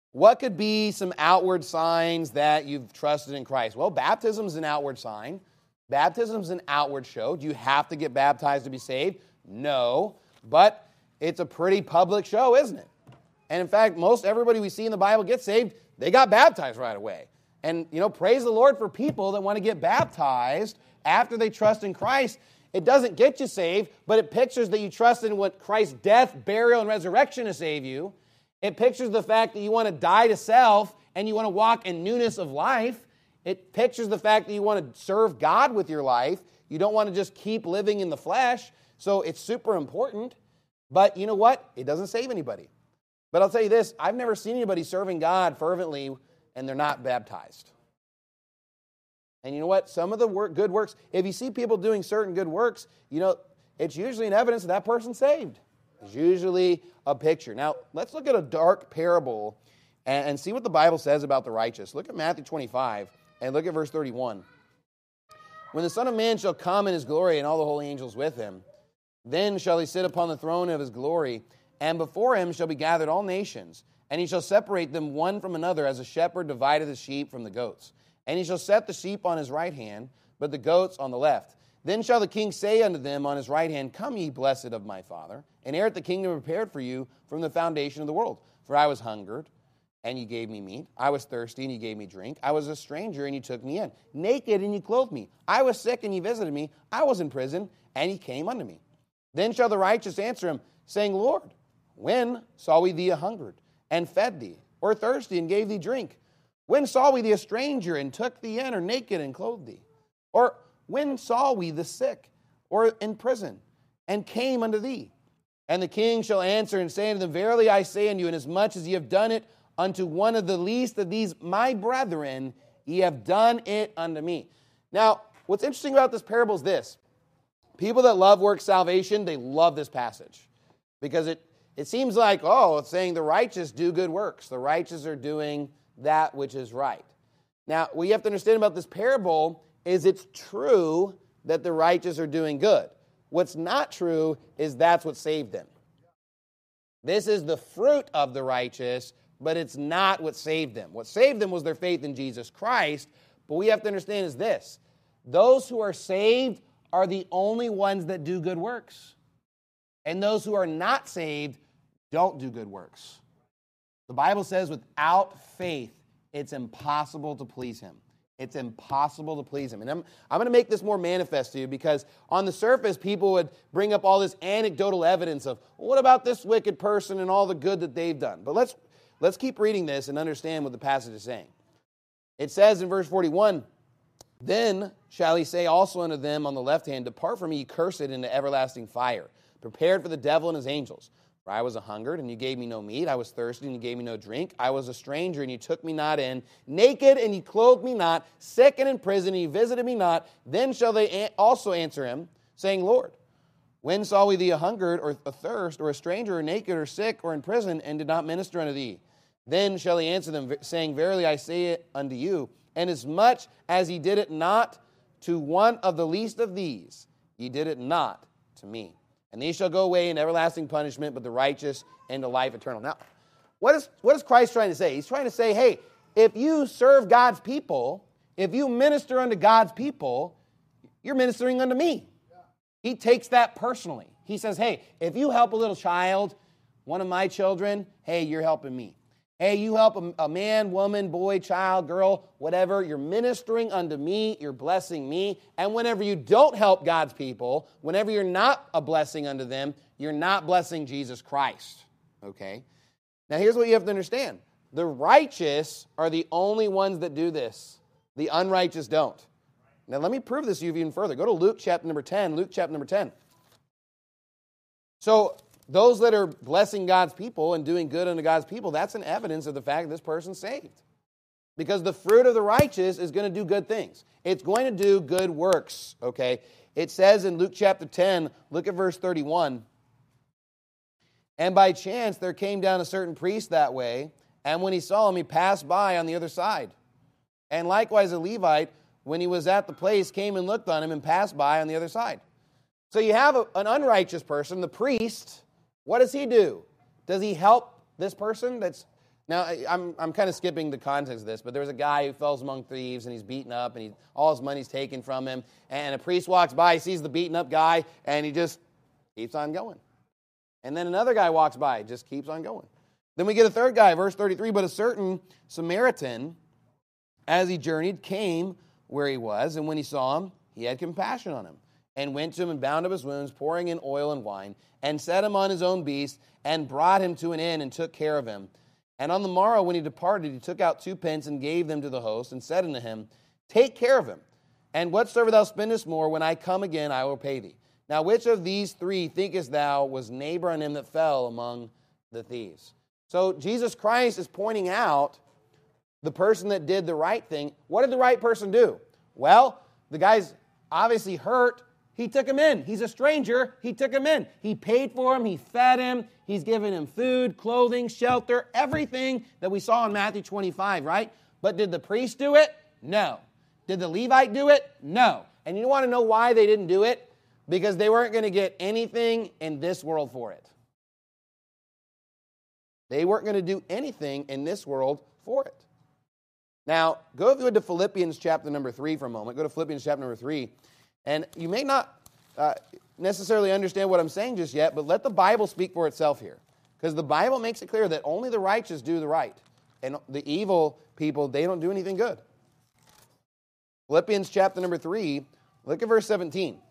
Speaker 1: What could be some outward signs that you've trusted in Christ? Well, baptism is an outward sign. Baptism is an outward show. Do you have to get baptized to be saved? No, but it's a pretty public show, isn't it? And in fact, most everybody we see in the Bible gets saved, they got baptized right away. And, praise the Lord for people that want to get baptized after they trust in Christ. It doesn't get you saved, but it pictures that you trust in what Christ's death, burial, and resurrection to save you. It pictures the fact that you want to die to self and you want to walk in newness of life. It pictures the fact that you want to serve God with your life. You don't want to just keep living in the flesh. So it's super important. But you know what? It doesn't save anybody. But I'll tell you this, I've never seen anybody serving God fervently and they're not baptized. And you know what? Some of the good works, if you see people doing certain good works, it's usually an evidence that person's saved. It's usually a picture. Now, let's look at a dark parable and see what the Bible says about the righteous. Look at Matthew 25 and look at verse 31. When the Son of Man shall come in his glory and all the holy angels with him, then shall he sit upon the throne of his glory, and before him shall be gathered all nations, and he shall separate them one from another, as a shepherd divideth the sheep from the goats. And he shall set the sheep on his right hand, but the goats on the left. Then shall the king say unto them on his right hand, Come ye, blessed of my Father, and inherit the kingdom prepared for you from the foundation of the world. For I was hungered, and ye gave me meat. I was thirsty, and ye gave me drink. I was a stranger, and ye took me in. Naked, and ye clothed me. I was sick, and ye visited me. I was in prison, and ye came unto me. Then shall the righteous answer him, saying, Lord, when saw we thee a hungered, and fed thee, or thirsty, and gave thee drink? When saw we thee a stranger, and took thee in, or naked, and clothed thee? Or when saw we the sick, or in prison, and came unto thee? And the king shall answer and say unto them, Verily I say unto you, inasmuch as ye have done it unto one of the least of these my brethren, ye have done it unto me. Now, what's interesting about this parable is this. People that love work salvation, they love this passage. Because it seems like, it's saying the righteous do good works. The righteous are doing that which is right. Now, what you have to understand about this parable is it's true that the righteous are doing good. What's not true is that's what saved them. This is the fruit of the righteous, but it's not what saved them. What saved them was their faith in Jesus Christ, but we have to understand is this. Those who are saved are the only ones that do good works. And those who are not saved don't do good works. The Bible says without faith, it's impossible to please him. It's impossible to please him. And I'm going to make this more manifest to you because on the surface, people would bring up all this anecdotal evidence of, well, what about this wicked person and all the good that they've done? But let's keep reading this and understand what the passage is saying. It says in verse 41, Then shall he say also unto them on the left hand, Depart from me, ye cursed, into everlasting fire, prepared for the devil and his angels. For I was a hungered, and you gave me no meat. I was thirsty, and you gave me no drink. I was a stranger, and you took me not in. Naked, and you clothed me not. Sick and in prison, and you visited me not. Then shall they also answer him, saying, Lord, when saw we thee a hungered, or athirst, or a stranger, or naked, or sick, or in prison, and did not minister unto thee? Then shall he answer them, saying, Verily I say it unto you, inasmuch as he did it not to one of the least of these, ye did it not to me. And these shall go away in everlasting punishment, but the righteous into life eternal. Now, what is Christ trying to say? He's trying to say, hey, if you serve God's people, if you minister unto God's people, you're ministering unto me. He takes that personally. He says, hey, if you help a little child, one of my children, hey, you're helping me. Hey, you help a man, woman, boy, child, girl, whatever. You're ministering unto me. You're blessing me. And whenever you don't help God's people, whenever you're not a blessing unto them, you're not blessing Jesus Christ. Okay? Now, here's what you have to understand. The righteous are the only ones that do this. The unrighteous don't. Now, let me prove this to you even further. Go to Luke chapter number 10. Luke chapter number 10. So, those that are blessing God's people and doing good unto God's people, that's an evidence of the fact that this person's saved. Because the fruit of the righteous is going to do good things. It's going to do good works, okay? It says in Luke chapter 10, look at verse 31. And by chance there came down a certain priest that way, and when he saw him, he passed by on the other side. And likewise a Levite, when he was at the place, came and looked on him and passed by on the other side. So you have an unrighteous person, the priest. What does he do? Does he help this person that's Now, I'm kind of skipping the context of this, but there was a guy who falls among thieves, and he's beaten up, and all his money's taken from him. And a priest walks by, sees the beaten up guy, and he just keeps on going. And then another guy walks by, just keeps on going. Then we get a third guy, verse 33, but a certain Samaritan, as he journeyed, came where he was, and when he saw him, he had compassion on him, and went to him and bound up his wounds, pouring in oil and wine, and set him on his own beast, and brought him to an inn, and took care of him. And on the morrow, when he departed, he took out 2 pence and gave them to the host, and said unto him, Take care of him, and whatsoever thou spendest more, when I come again, I will pay thee. Now which of these 3 thinkest thou was neighbor on him that fell among the thieves? So Jesus Christ is pointing out the person that did the right thing. What did the right person do? Well, the guy's obviously hurt. He took him in. He's a stranger. He took him in. He paid for him. He fed him. He's given him food, clothing, shelter, everything that we saw in Matthew 25, right? But did the priest do it? No. Did the Levite do it? No. And you want to know why they didn't do it? Because they weren't going to get anything in this world for it. They weren't going to do anything in this world for it. Now, go to Philippians chapter number 3 for a moment. Go to Philippians chapter number 3. And you may not necessarily understand what I'm saying just yet, but let the Bible speak for itself here. Because the Bible makes it clear that only the righteous do the right. And the evil people, they don't do anything good. Philippians chapter number 3, look at verse 17.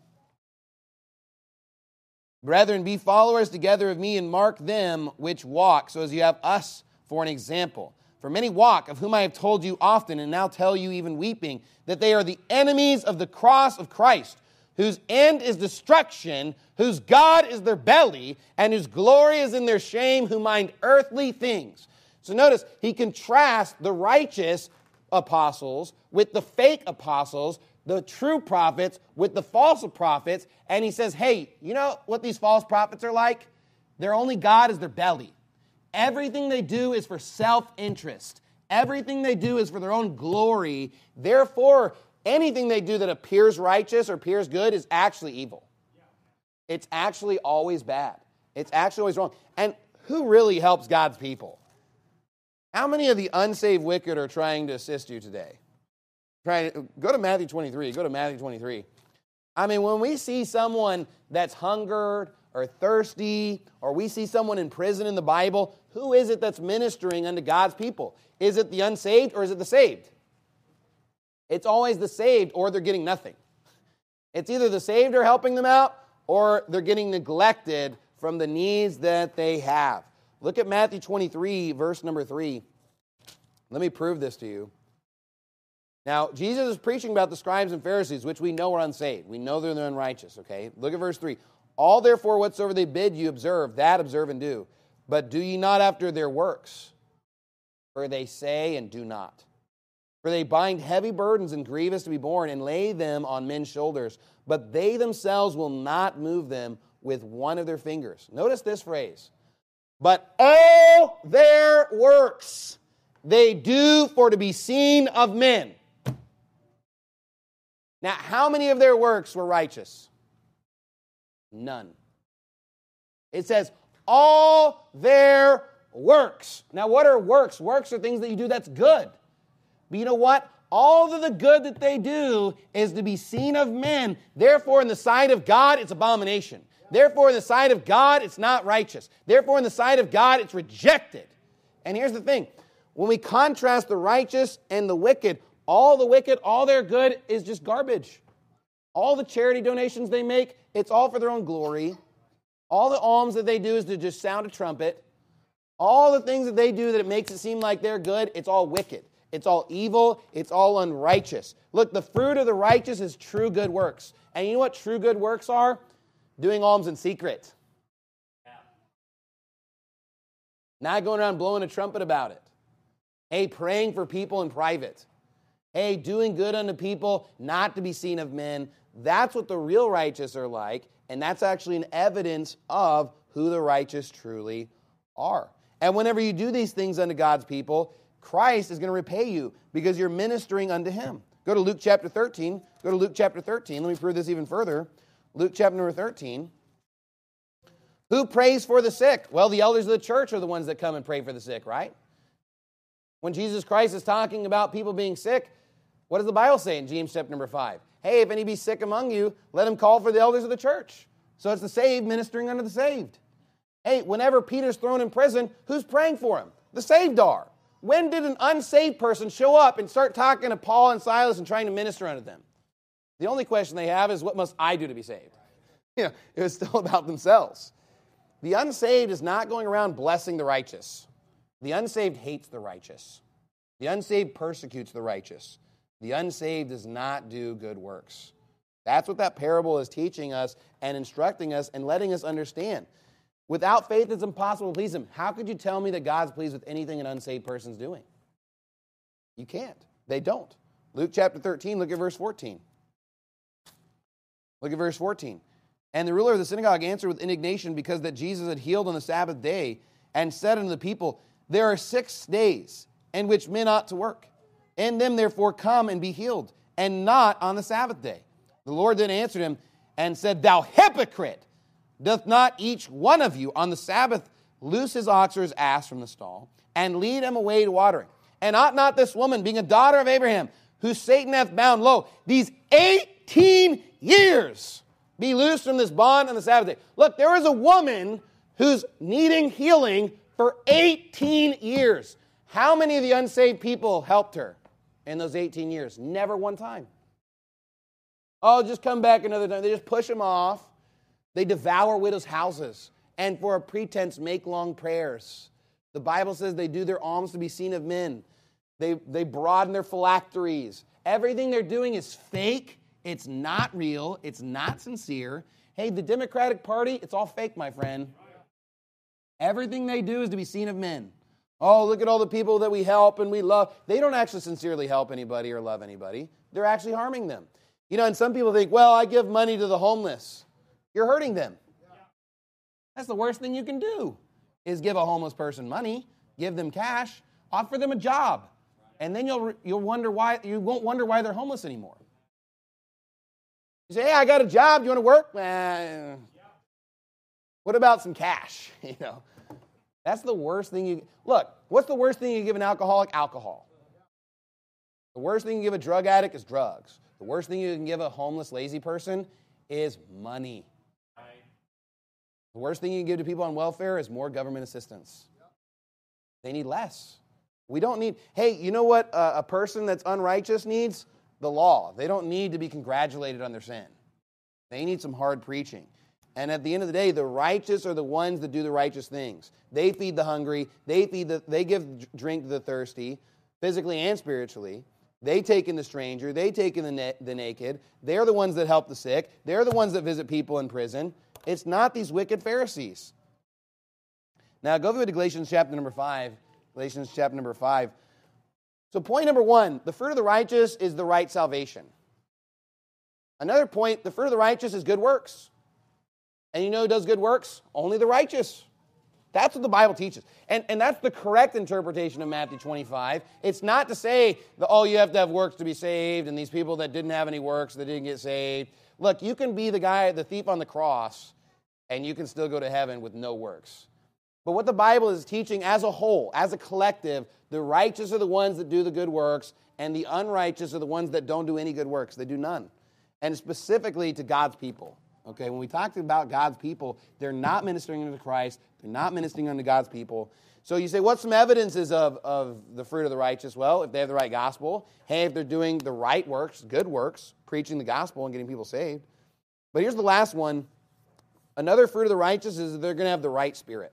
Speaker 1: Brethren, be followers together of me, and mark them which walk, so as you have us for an example. For many walk, of whom I have told you often, and now tell you even weeping, that they are the enemies of the cross of Christ, whose end is destruction, whose God is their belly, and whose glory is in their shame, who mind earthly things. So notice, he contrasts the righteous apostles with the fake apostles, the true prophets with the false prophets, and he says, hey, you know what these false prophets are like? Their only God is their belly. Everything they do is for self-interest. Everything they do is for their own glory. Therefore, anything they do that appears righteous or appears good is actually evil. It's actually always bad. It's actually always wrong. And who really helps God's people? How many of the unsaved wicked are trying to assist you today? Go to Matthew 23. Go to Matthew 23. I mean, when we see someone that's hungered or thirsty, or we see someone in prison in the Bible, who is it that's ministering unto God's people? Is it the unsaved or is it the saved? It's always the saved, or they're getting nothing. It's either the saved are helping them out, or they're getting neglected from the needs that they have. Look at Matthew 23, verse number 3. Let me prove this to you. Now, Jesus is preaching about the scribes and Pharisees, which we know are unsaved. We know they're unrighteous, okay? Look at verse 3. All therefore whatsoever they bid you observe, that observe and do. But do ye not after their works? For they say and do not. For they bind heavy burdens and grievous to be borne, and lay them on men's shoulders. But they themselves will not move them with one of their fingers. Notice this phrase. But all their works they do for to be seen of men. Now, how many of their works were righteous? None. It says, all their works. Now, what are works? Works are things that you do that's good. But you know what? All of the good that they do is to be seen of men. Therefore, in the sight of God, it's abomination. Therefore, in the sight of God, it's not righteous. Therefore, in the sight of God, it's rejected. And here's the thing. When we contrast the righteous and the wicked, all their good is just garbage. All the charity donations they make, it's all for their own glory. All the alms that they do is to just sound a trumpet. All the things that they do that it makes it seem like they're good, it's all wicked. It's all evil. It's all unrighteous. Look, the fruit of the righteous is true good works. And you know what true good works are? Doing alms in secret. Yeah. Not going around blowing a trumpet about it. Hey, praying for people in private. Hey, doing good unto people, not to be seen of men. That's what the real righteous are like, and that's actually an evidence of who the righteous truly are. And whenever you do these things unto God's people, Christ is going to repay you because you're ministering unto Him. Go to Luke chapter 13. Go to Luke chapter 13. Let me prove this even further. Luke chapter number 13. Who prays for the sick? Well, the elders of the church are the ones that come and pray for the sick, right? When Jesus Christ is talking about people being sick, what does the Bible say in James chapter number 5? Hey, if any be sick among you, let him call for the elders of the church. So it's the saved ministering unto the saved. Hey, whenever Peter's thrown in prison, who's praying for him? The saved are. When did an unsaved person show up and start talking to Paul and Silas and trying to minister unto them? The only question they have is, what must I do to be saved? It was still about themselves. The unsaved is not going around blessing the righteous. The unsaved hates the righteous. The unsaved persecutes the righteous. The unsaved does not do good works. That's what that parable is teaching us and instructing us and letting us understand. Without faith, it's impossible to please him. How could you tell me that God's pleased with anything an unsaved person's doing? You can't. They don't. Luke chapter 13, look at verse 14. Look at verse 14. And the ruler of the synagogue answered with indignation because that Jesus had healed on the Sabbath day and said unto the people, there are 6 days in which men ought to work. In them therefore come and be healed, and not on the Sabbath day. The Lord then answered him and said, thou hypocrite, doth not each one of you on the Sabbath loose his ox or his ass from the stall, and lead him away to watering? And ought not this woman, being a daughter of Abraham, who Satan hath bound, lo, these 18 years, be loosed from this bond on the Sabbath day? Look, there is a woman who's needing healing for 18 years. How many of the unsaved people helped her in those 18 years? Never one time. Oh, just come back another time. They just push them off. They devour widows' houses and for a pretense make long prayers. The Bible says they do their alms to be seen of men. They broaden their phylacteries. Everything they're doing is fake. It's not real. It's not sincere. Hey, the Democratic Party, it's all fake, my friend. Everything they do is to be seen of men. Oh, look at all the people that we help and we love. They don't actually sincerely help anybody or love anybody. They're actually harming them. And some people think, well, I give money to the homeless. You're hurting them. That's the worst thing you can do, is give a homeless person money, give them cash, offer them a job. And then you'll wonder why, you won't wonder why they're homeless anymore. You say, hey, I got a job, you want to work? What about some cash? That's the worst thing look, what's the worst thing you give an alcoholic? Alcohol. The worst thing you give a drug addict is drugs. The worst thing you can give a homeless, lazy person is money. The worst thing you can give to people on welfare is more government assistance. They need less. We don't need, hey, you know what a person that's unrighteous needs? The law. They don't need to be congratulated on their sin. They need some hard preaching. And at the end of the day, the righteous are the ones that do the righteous things. They feed the hungry. They give drink to the thirsty, physically and spiritually. They take in the stranger. They take in the naked. They're the ones that help the sick. They're the ones that visit people in prison. It's not these wicked Pharisees. Now, go over to Galatians chapter number 5. Galatians chapter number 5. So point number 1, the fruit of the righteous is the right salvation. Another point, the fruit of the righteous is good works. And you know who does good works? Only the righteous. That's what the Bible teaches. And that's the correct interpretation of Matthew 25. It's not to say that, you have to have works to be saved, and these people that didn't have any works, that didn't get saved. Look, you can be the thief on the cross, and you can still go to heaven with no works. But what the Bible is teaching as a whole, as a collective, the righteous are the ones that do the good works, and the unrighteous are the ones that don't do any good works. They do none. And specifically to God's people. Okay, when we talk about God's people, they're not ministering unto Christ. They're not ministering unto God's people. So you say, what's some evidences of the fruit of the righteous? Well, if they have the right gospel. Hey, if they're doing the right works, good works, preaching the gospel and getting people saved. But here's the last one. Another fruit of the righteous is that they're going to have the right spirit.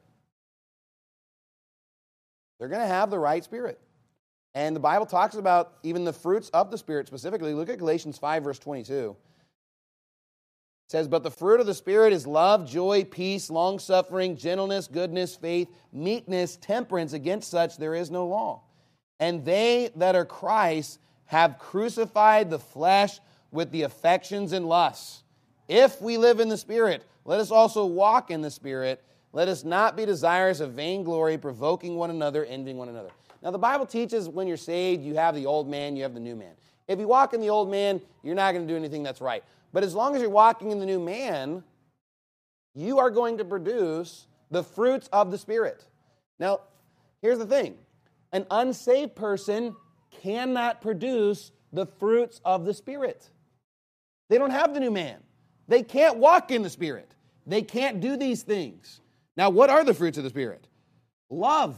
Speaker 1: They're going to have the right spirit. And the Bible talks about even the fruits of the Spirit specifically. Look at Galatians 5, verse 22. It says, but the fruit of the Spirit is love, joy, peace, long-suffering, gentleness, goodness, faith, meekness, temperance. Against such there is no law. And they that are Christ have crucified the flesh with the affections and lusts. If we live in the Spirit, let us also walk in the Spirit. Let us not be desirous of vainglory, provoking one another, envying one another. Now, the Bible teaches when you're saved, you have the old man, you have the new man. If you walk in the old man, you're not going to do anything that's right. But as long as you're walking in the new man, you are going to produce the fruits of the Spirit. Now, here's the thing. An unsaved person cannot produce the fruits of the Spirit. They don't have the new man. They can't walk in the Spirit. They can't do these things. Now, what are the fruits of the Spirit? Love.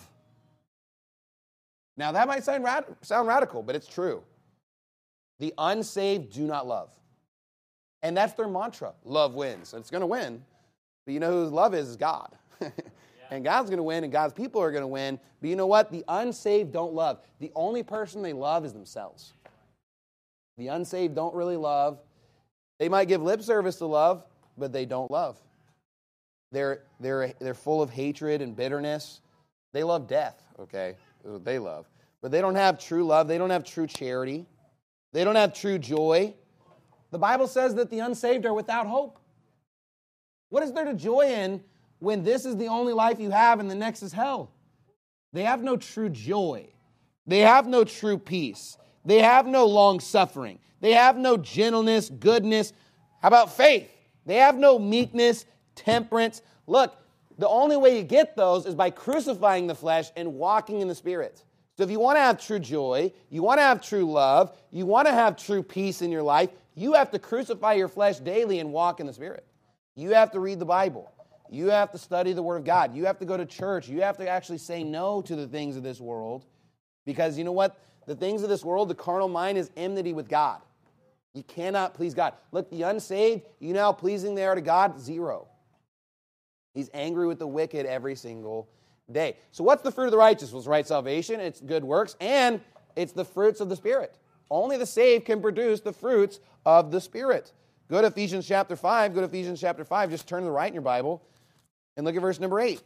Speaker 1: Now, that might sound radical, but it's true. The unsaved do not love. And that's their mantra. Love wins. And it's going to win. But you know who love is God. And God's going to win, and God's people are going to win. But you know what? The unsaved don't love. The only person they love is themselves. The unsaved don't really love. They might give lip service to love, but they don't love. They're full of hatred and bitterness. They love death, okay? That's what they love. But they don't have true love. They don't have true charity. They don't have true joy. The Bible says that the unsaved are without hope. What is there to joy in when this is the only life you have and the next is hell? They have no true joy. They have no true peace. They have no long suffering. They have no gentleness, goodness. How about faith? They have no meekness, temperance. Look, the only way you get those is by crucifying the flesh and walking in the Spirit. So if you want to have true joy, you want to have true love, you want to have true peace in your life, you have to crucify your flesh daily and walk in the Spirit. You have to read the Bible. You have to study the Word of God. You have to go to church. You have to actually say no to the things of this world. Because you know what? The things of this world, the carnal mind is enmity with God. You cannot please God. Look, the unsaved, you know how pleasing they are to God? Zero. He's angry with the wicked every single day. So what's the fruit of the righteous? Well, it's right salvation, it's good works, and it's the fruits of the Spirit. Only the saved can produce the fruits of the Spirit. Go to Ephesians chapter 5. Go to Ephesians chapter 5. Just turn to the right in your Bible and look at verse number 8.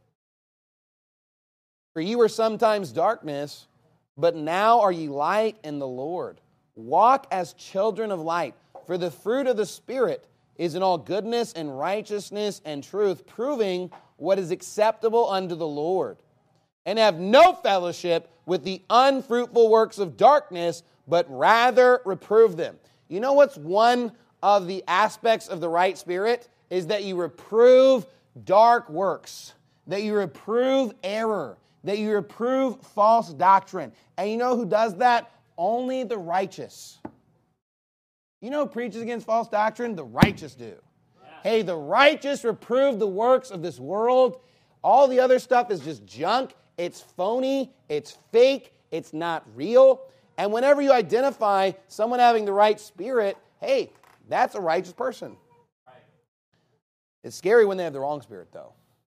Speaker 1: For ye were sometimes darkness, but now are ye light in the Lord. Walk as children of light. For the fruit of the Spirit is in all goodness and righteousness and truth, proving what is acceptable unto the Lord. And have no fellowship with the unfruitful works of darkness, but rather reprove them. You know what's one of the aspects of the right spirit? Is that you reprove dark works, that you reprove error, that you reprove false doctrine. And you know who does that? Only the righteous. You know who preaches against false doctrine? The righteous do. Yeah. Hey, the righteous reprove the works of this world. All the other stuff is just junk. It's phony. It's fake. It's not real. And whenever you identify someone having the right spirit, hey, that's a righteous person. Right. It's scary when they have the wrong spirit, though.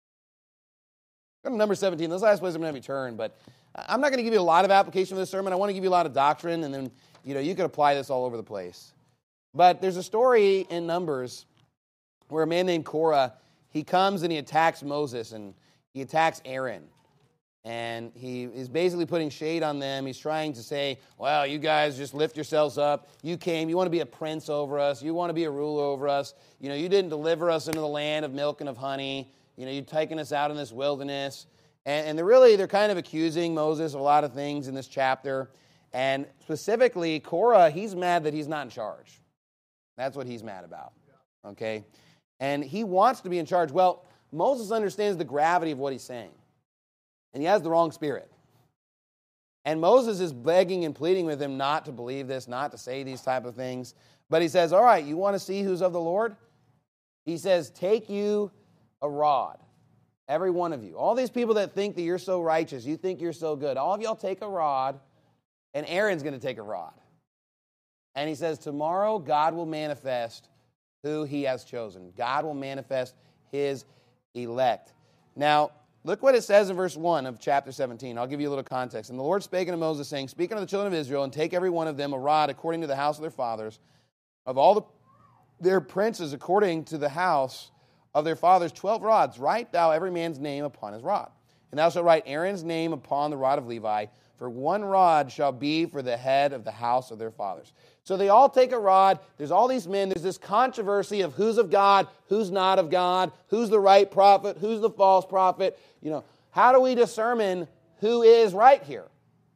Speaker 1: Go to number 17. This is the last place I'm going to have you turn, but I'm not going to give you a lot of application for this sermon. I want to give you a lot of doctrine, and then you can apply this all over the place. But there's a story in Numbers where a man named Korah, he comes and he attacks Moses, and he attacks Aaron. And he is basically putting shade on them. He's trying to say, well, you guys just lift yourselves up. You came. You want to be a prince over us. You want to be a ruler over us. You didn't deliver us into the land of milk and of honey. You've taken us out in this wilderness. And they're kind of accusing Moses of a lot of things in this chapter. And specifically, Korah, he's mad that he's not in charge. That's what he's mad about. Okay? And he wants to be in charge. Well, Moses understands the gravity of what he's saying. And he has the wrong spirit. And Moses is begging and pleading with him not to believe this, not to say these type of things. But he says, all right, you want to see who's of the Lord? He says, take you a rod, every one of you. All these people that think that you're so righteous, you think you're so good, all of y'all take a rod, and Aaron's going to take a rod. And he says, tomorrow God will manifest who he has chosen. God will manifest his elect. Now, look what it says in verse 1 of chapter 17. I'll give you a little context. And the Lord spake unto Moses, saying, speak unto the children of Israel, and take every one of them a rod according to the house of their fathers, of all their princes according to the house of their fathers, 12 rods. Write thou every man's name upon his rod. And thou shalt write Aaron's name upon the rod of Levi, for one rod shall be for the head of the house of their fathers. So they all take a rod. There's all these men. There's this controversy of who's of God, who's not of God, who's the right prophet, who's the false prophet. How do we determine who is right here?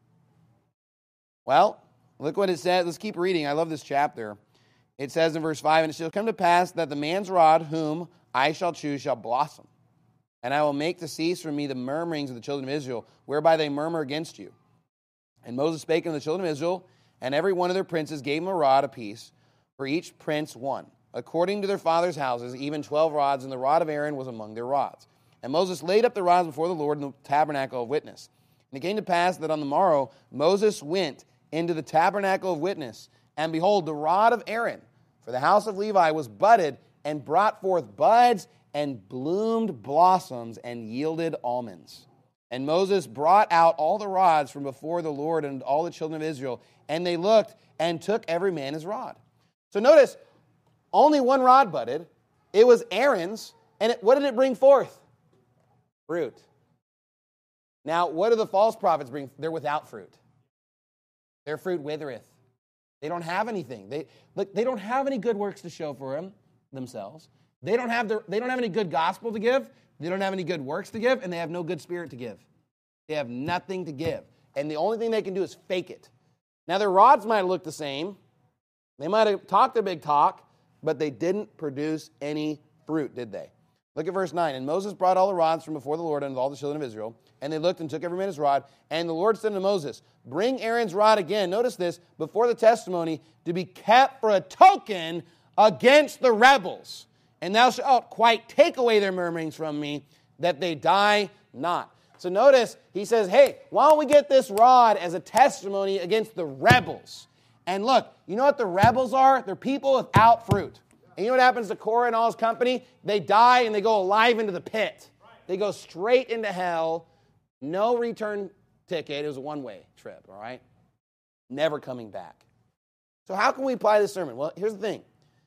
Speaker 1: Well, look what it says. Let's keep reading. I love this chapter. It says in verse 5, and it shall come to pass that the man's rod whom I shall choose shall blossom. And I will make to cease from me the murmurings of the children of Israel, whereby they murmur against you. And Moses spake unto the children of Israel, and every one of their princes gave them a rod apiece, for each prince one, according to their fathers' houses, even 12 rods, and the rod of Aaron was among their rods. And Moses laid up the rods before the Lord in the tabernacle of witness. And it came to pass that on the morrow Moses went into the tabernacle of witness, and behold, the rod of Aaron for the house of Levi was budded, and brought forth buds, and bloomed blossoms, and yielded almonds. And Moses brought out all the rods from before the Lord and all the children of Israel, and they looked and took every man his rod. So notice, only one rod budded. It was Aaron's, and what did it bring forth? Fruit. Now, what do the false prophets bring? They're without fruit. Their fruit withereth. They don't have anything. They don't have any good works to show for themselves. They don't have any good gospel to give. They don't have any good works to give, and they have no good spirit to give. They have nothing to give. And the only thing they can do is fake it. Now, their rods might have looked the same. They might have talked a big talk, but they didn't produce any fruit, did they? Look at verse 9. And Moses brought all the rods from before the Lord unto all the children of Israel, and they looked and took every man his rod. And the Lord said unto Moses, bring Aaron's rod again, notice this, before the testimony, to be kept for a token against the rebels. And thou shalt quite take away their murmurings from me, that they die not. So notice, he says, hey, why don't we get this rod as a testimony against the rebels? And look, you know what the rebels are? They're people without fruit. And you know what happens to Korah and all his company? They die and they go alive into the pit. They go straight into hell. No return ticket. It was a one-way trip, all right? Never coming back. So how can we apply this sermon? Well, here's the thing.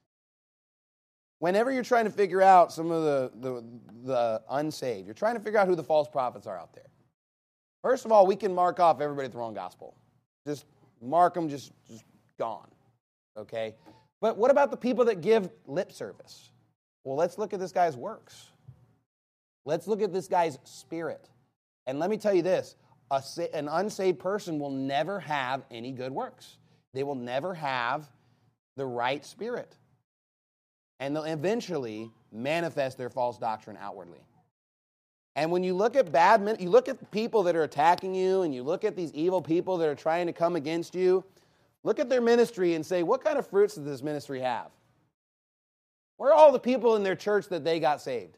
Speaker 1: Whenever you're trying to figure out some of the unsaved, you're trying to figure out who the false prophets are out there. First of all, we can mark off everybody with the wrong gospel. Just mark them, just gone, okay? But what about the people that give lip service? Well, let's look at this guy's works. Let's look at this guy's spirit. And let me tell you this, an unsaved person will never have any good works. They will never have the right spirit. And they'll eventually manifest their false doctrine outwardly. And when you look at bad men, you look at people that are attacking you, and you look at these evil people that are trying to come against you, look at their ministry and say, what kind of fruits does this ministry have? Where are all the people in their church that they got saved?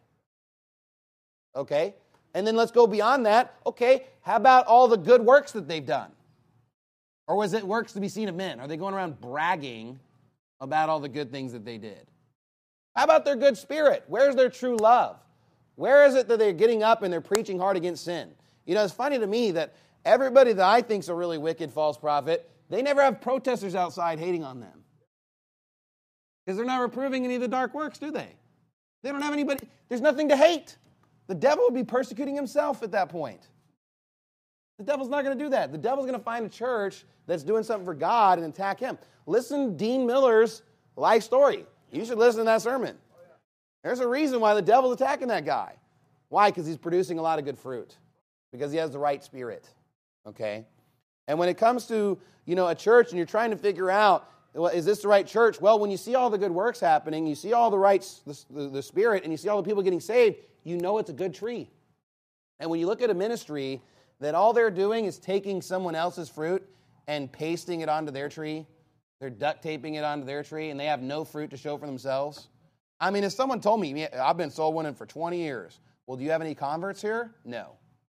Speaker 1: Okay? And then let's go beyond that. Okay, how about all the good works that they've done? Or was it works to be seen of men? Are they going around bragging about all the good things that they did? How about their good spirit? Where's their true love? Where is it that they're getting up and they're preaching hard against sin? You know, it's funny to me that everybody that I think is a really wicked false prophet, they never have protesters outside hating on them. Because they're not reproving any of the dark works, do they? They don't have anybody. There's nothing to hate. The devil would be persecuting himself at that point. The devil's not going to do that. The devil's going to find a church that's doing something for God and attack him. Listen to Dean Miller's life story. You should listen to that sermon. There's a reason why the devil's attacking that guy. Why? Because he's producing a lot of good fruit. Because he has the right spirit. Okay? And when it comes to, a church and you're trying to figure out, well, is this the right church? Well, when you see all the good works happening, you see all the rights, the spirit, and you see all the people getting saved, you know it's a good tree. And when you look at a ministry that all they're doing is taking someone else's fruit and pasting it onto their tree, they're duct taping it onto their tree, and they have no fruit to show for themselves. I mean, if someone told me, I've been soul winning for 20 years, well, do you have any converts here? No.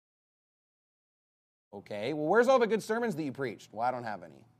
Speaker 1: Okay, well, where's all the good sermons that you preached? Well, I don't have any.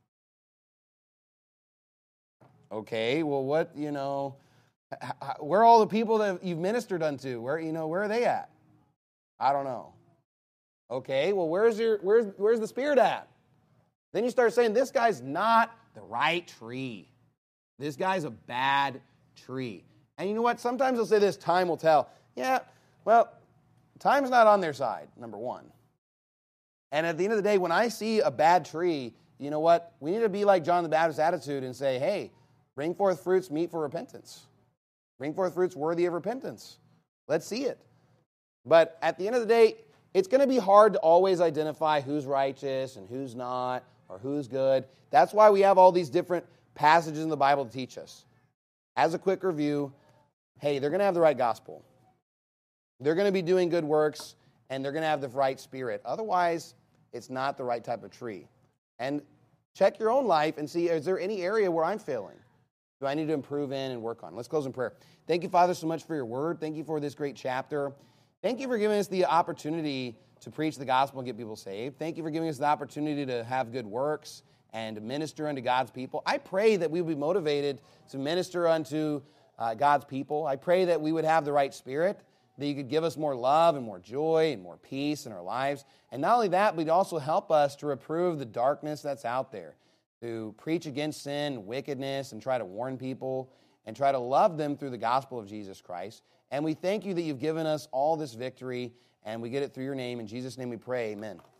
Speaker 1: Okay, well, where are all the people that you've ministered unto? Where are they at? I don't know. Okay, well, where's the Spirit at? Then you start saying, this guy's not the right tree. This guy's a bad tree. And you know what? Sometimes they'll say this, time will tell. Yeah, well, time's not on their side, number one. And at the end of the day, when I see a bad tree, you know what? We need to be like John the Baptist's attitude and say, hey, bring forth fruits meet for repentance. Bring forth fruits worthy of repentance. Let's see it. But at the end of the day, it's going to be hard to always identify who's righteous and who's not, or who's good. That's why we have all these different passages in the Bible to teach us. As a quick review, hey, they're going to have the right gospel. they're going to be doing good works, and they're going to have the right spirit. Otherwise, it's not the right type of tree. And check your own life and see, is there any area where I'm failing? Do I need to improve in and work on? Let's close in prayer. Thank you, Father, so much for your word. Thank you for this great chapter. Thank you for giving us the opportunity to preach the gospel and get people saved. Thank you for giving us the opportunity to have good works and to minister unto God's people. I pray that we would be motivated to minister unto God's people. I pray that we would have the right spirit, that you could give us more love and more joy and more peace in our lives. And not only that, but you'd also help us to reprove the darkness that's out there, to preach against sin and wickedness and try to warn people and try to love them through the gospel of Jesus Christ. And we thank you that you've given us all this victory, and we get it through your name. In Jesus' name we pray, amen.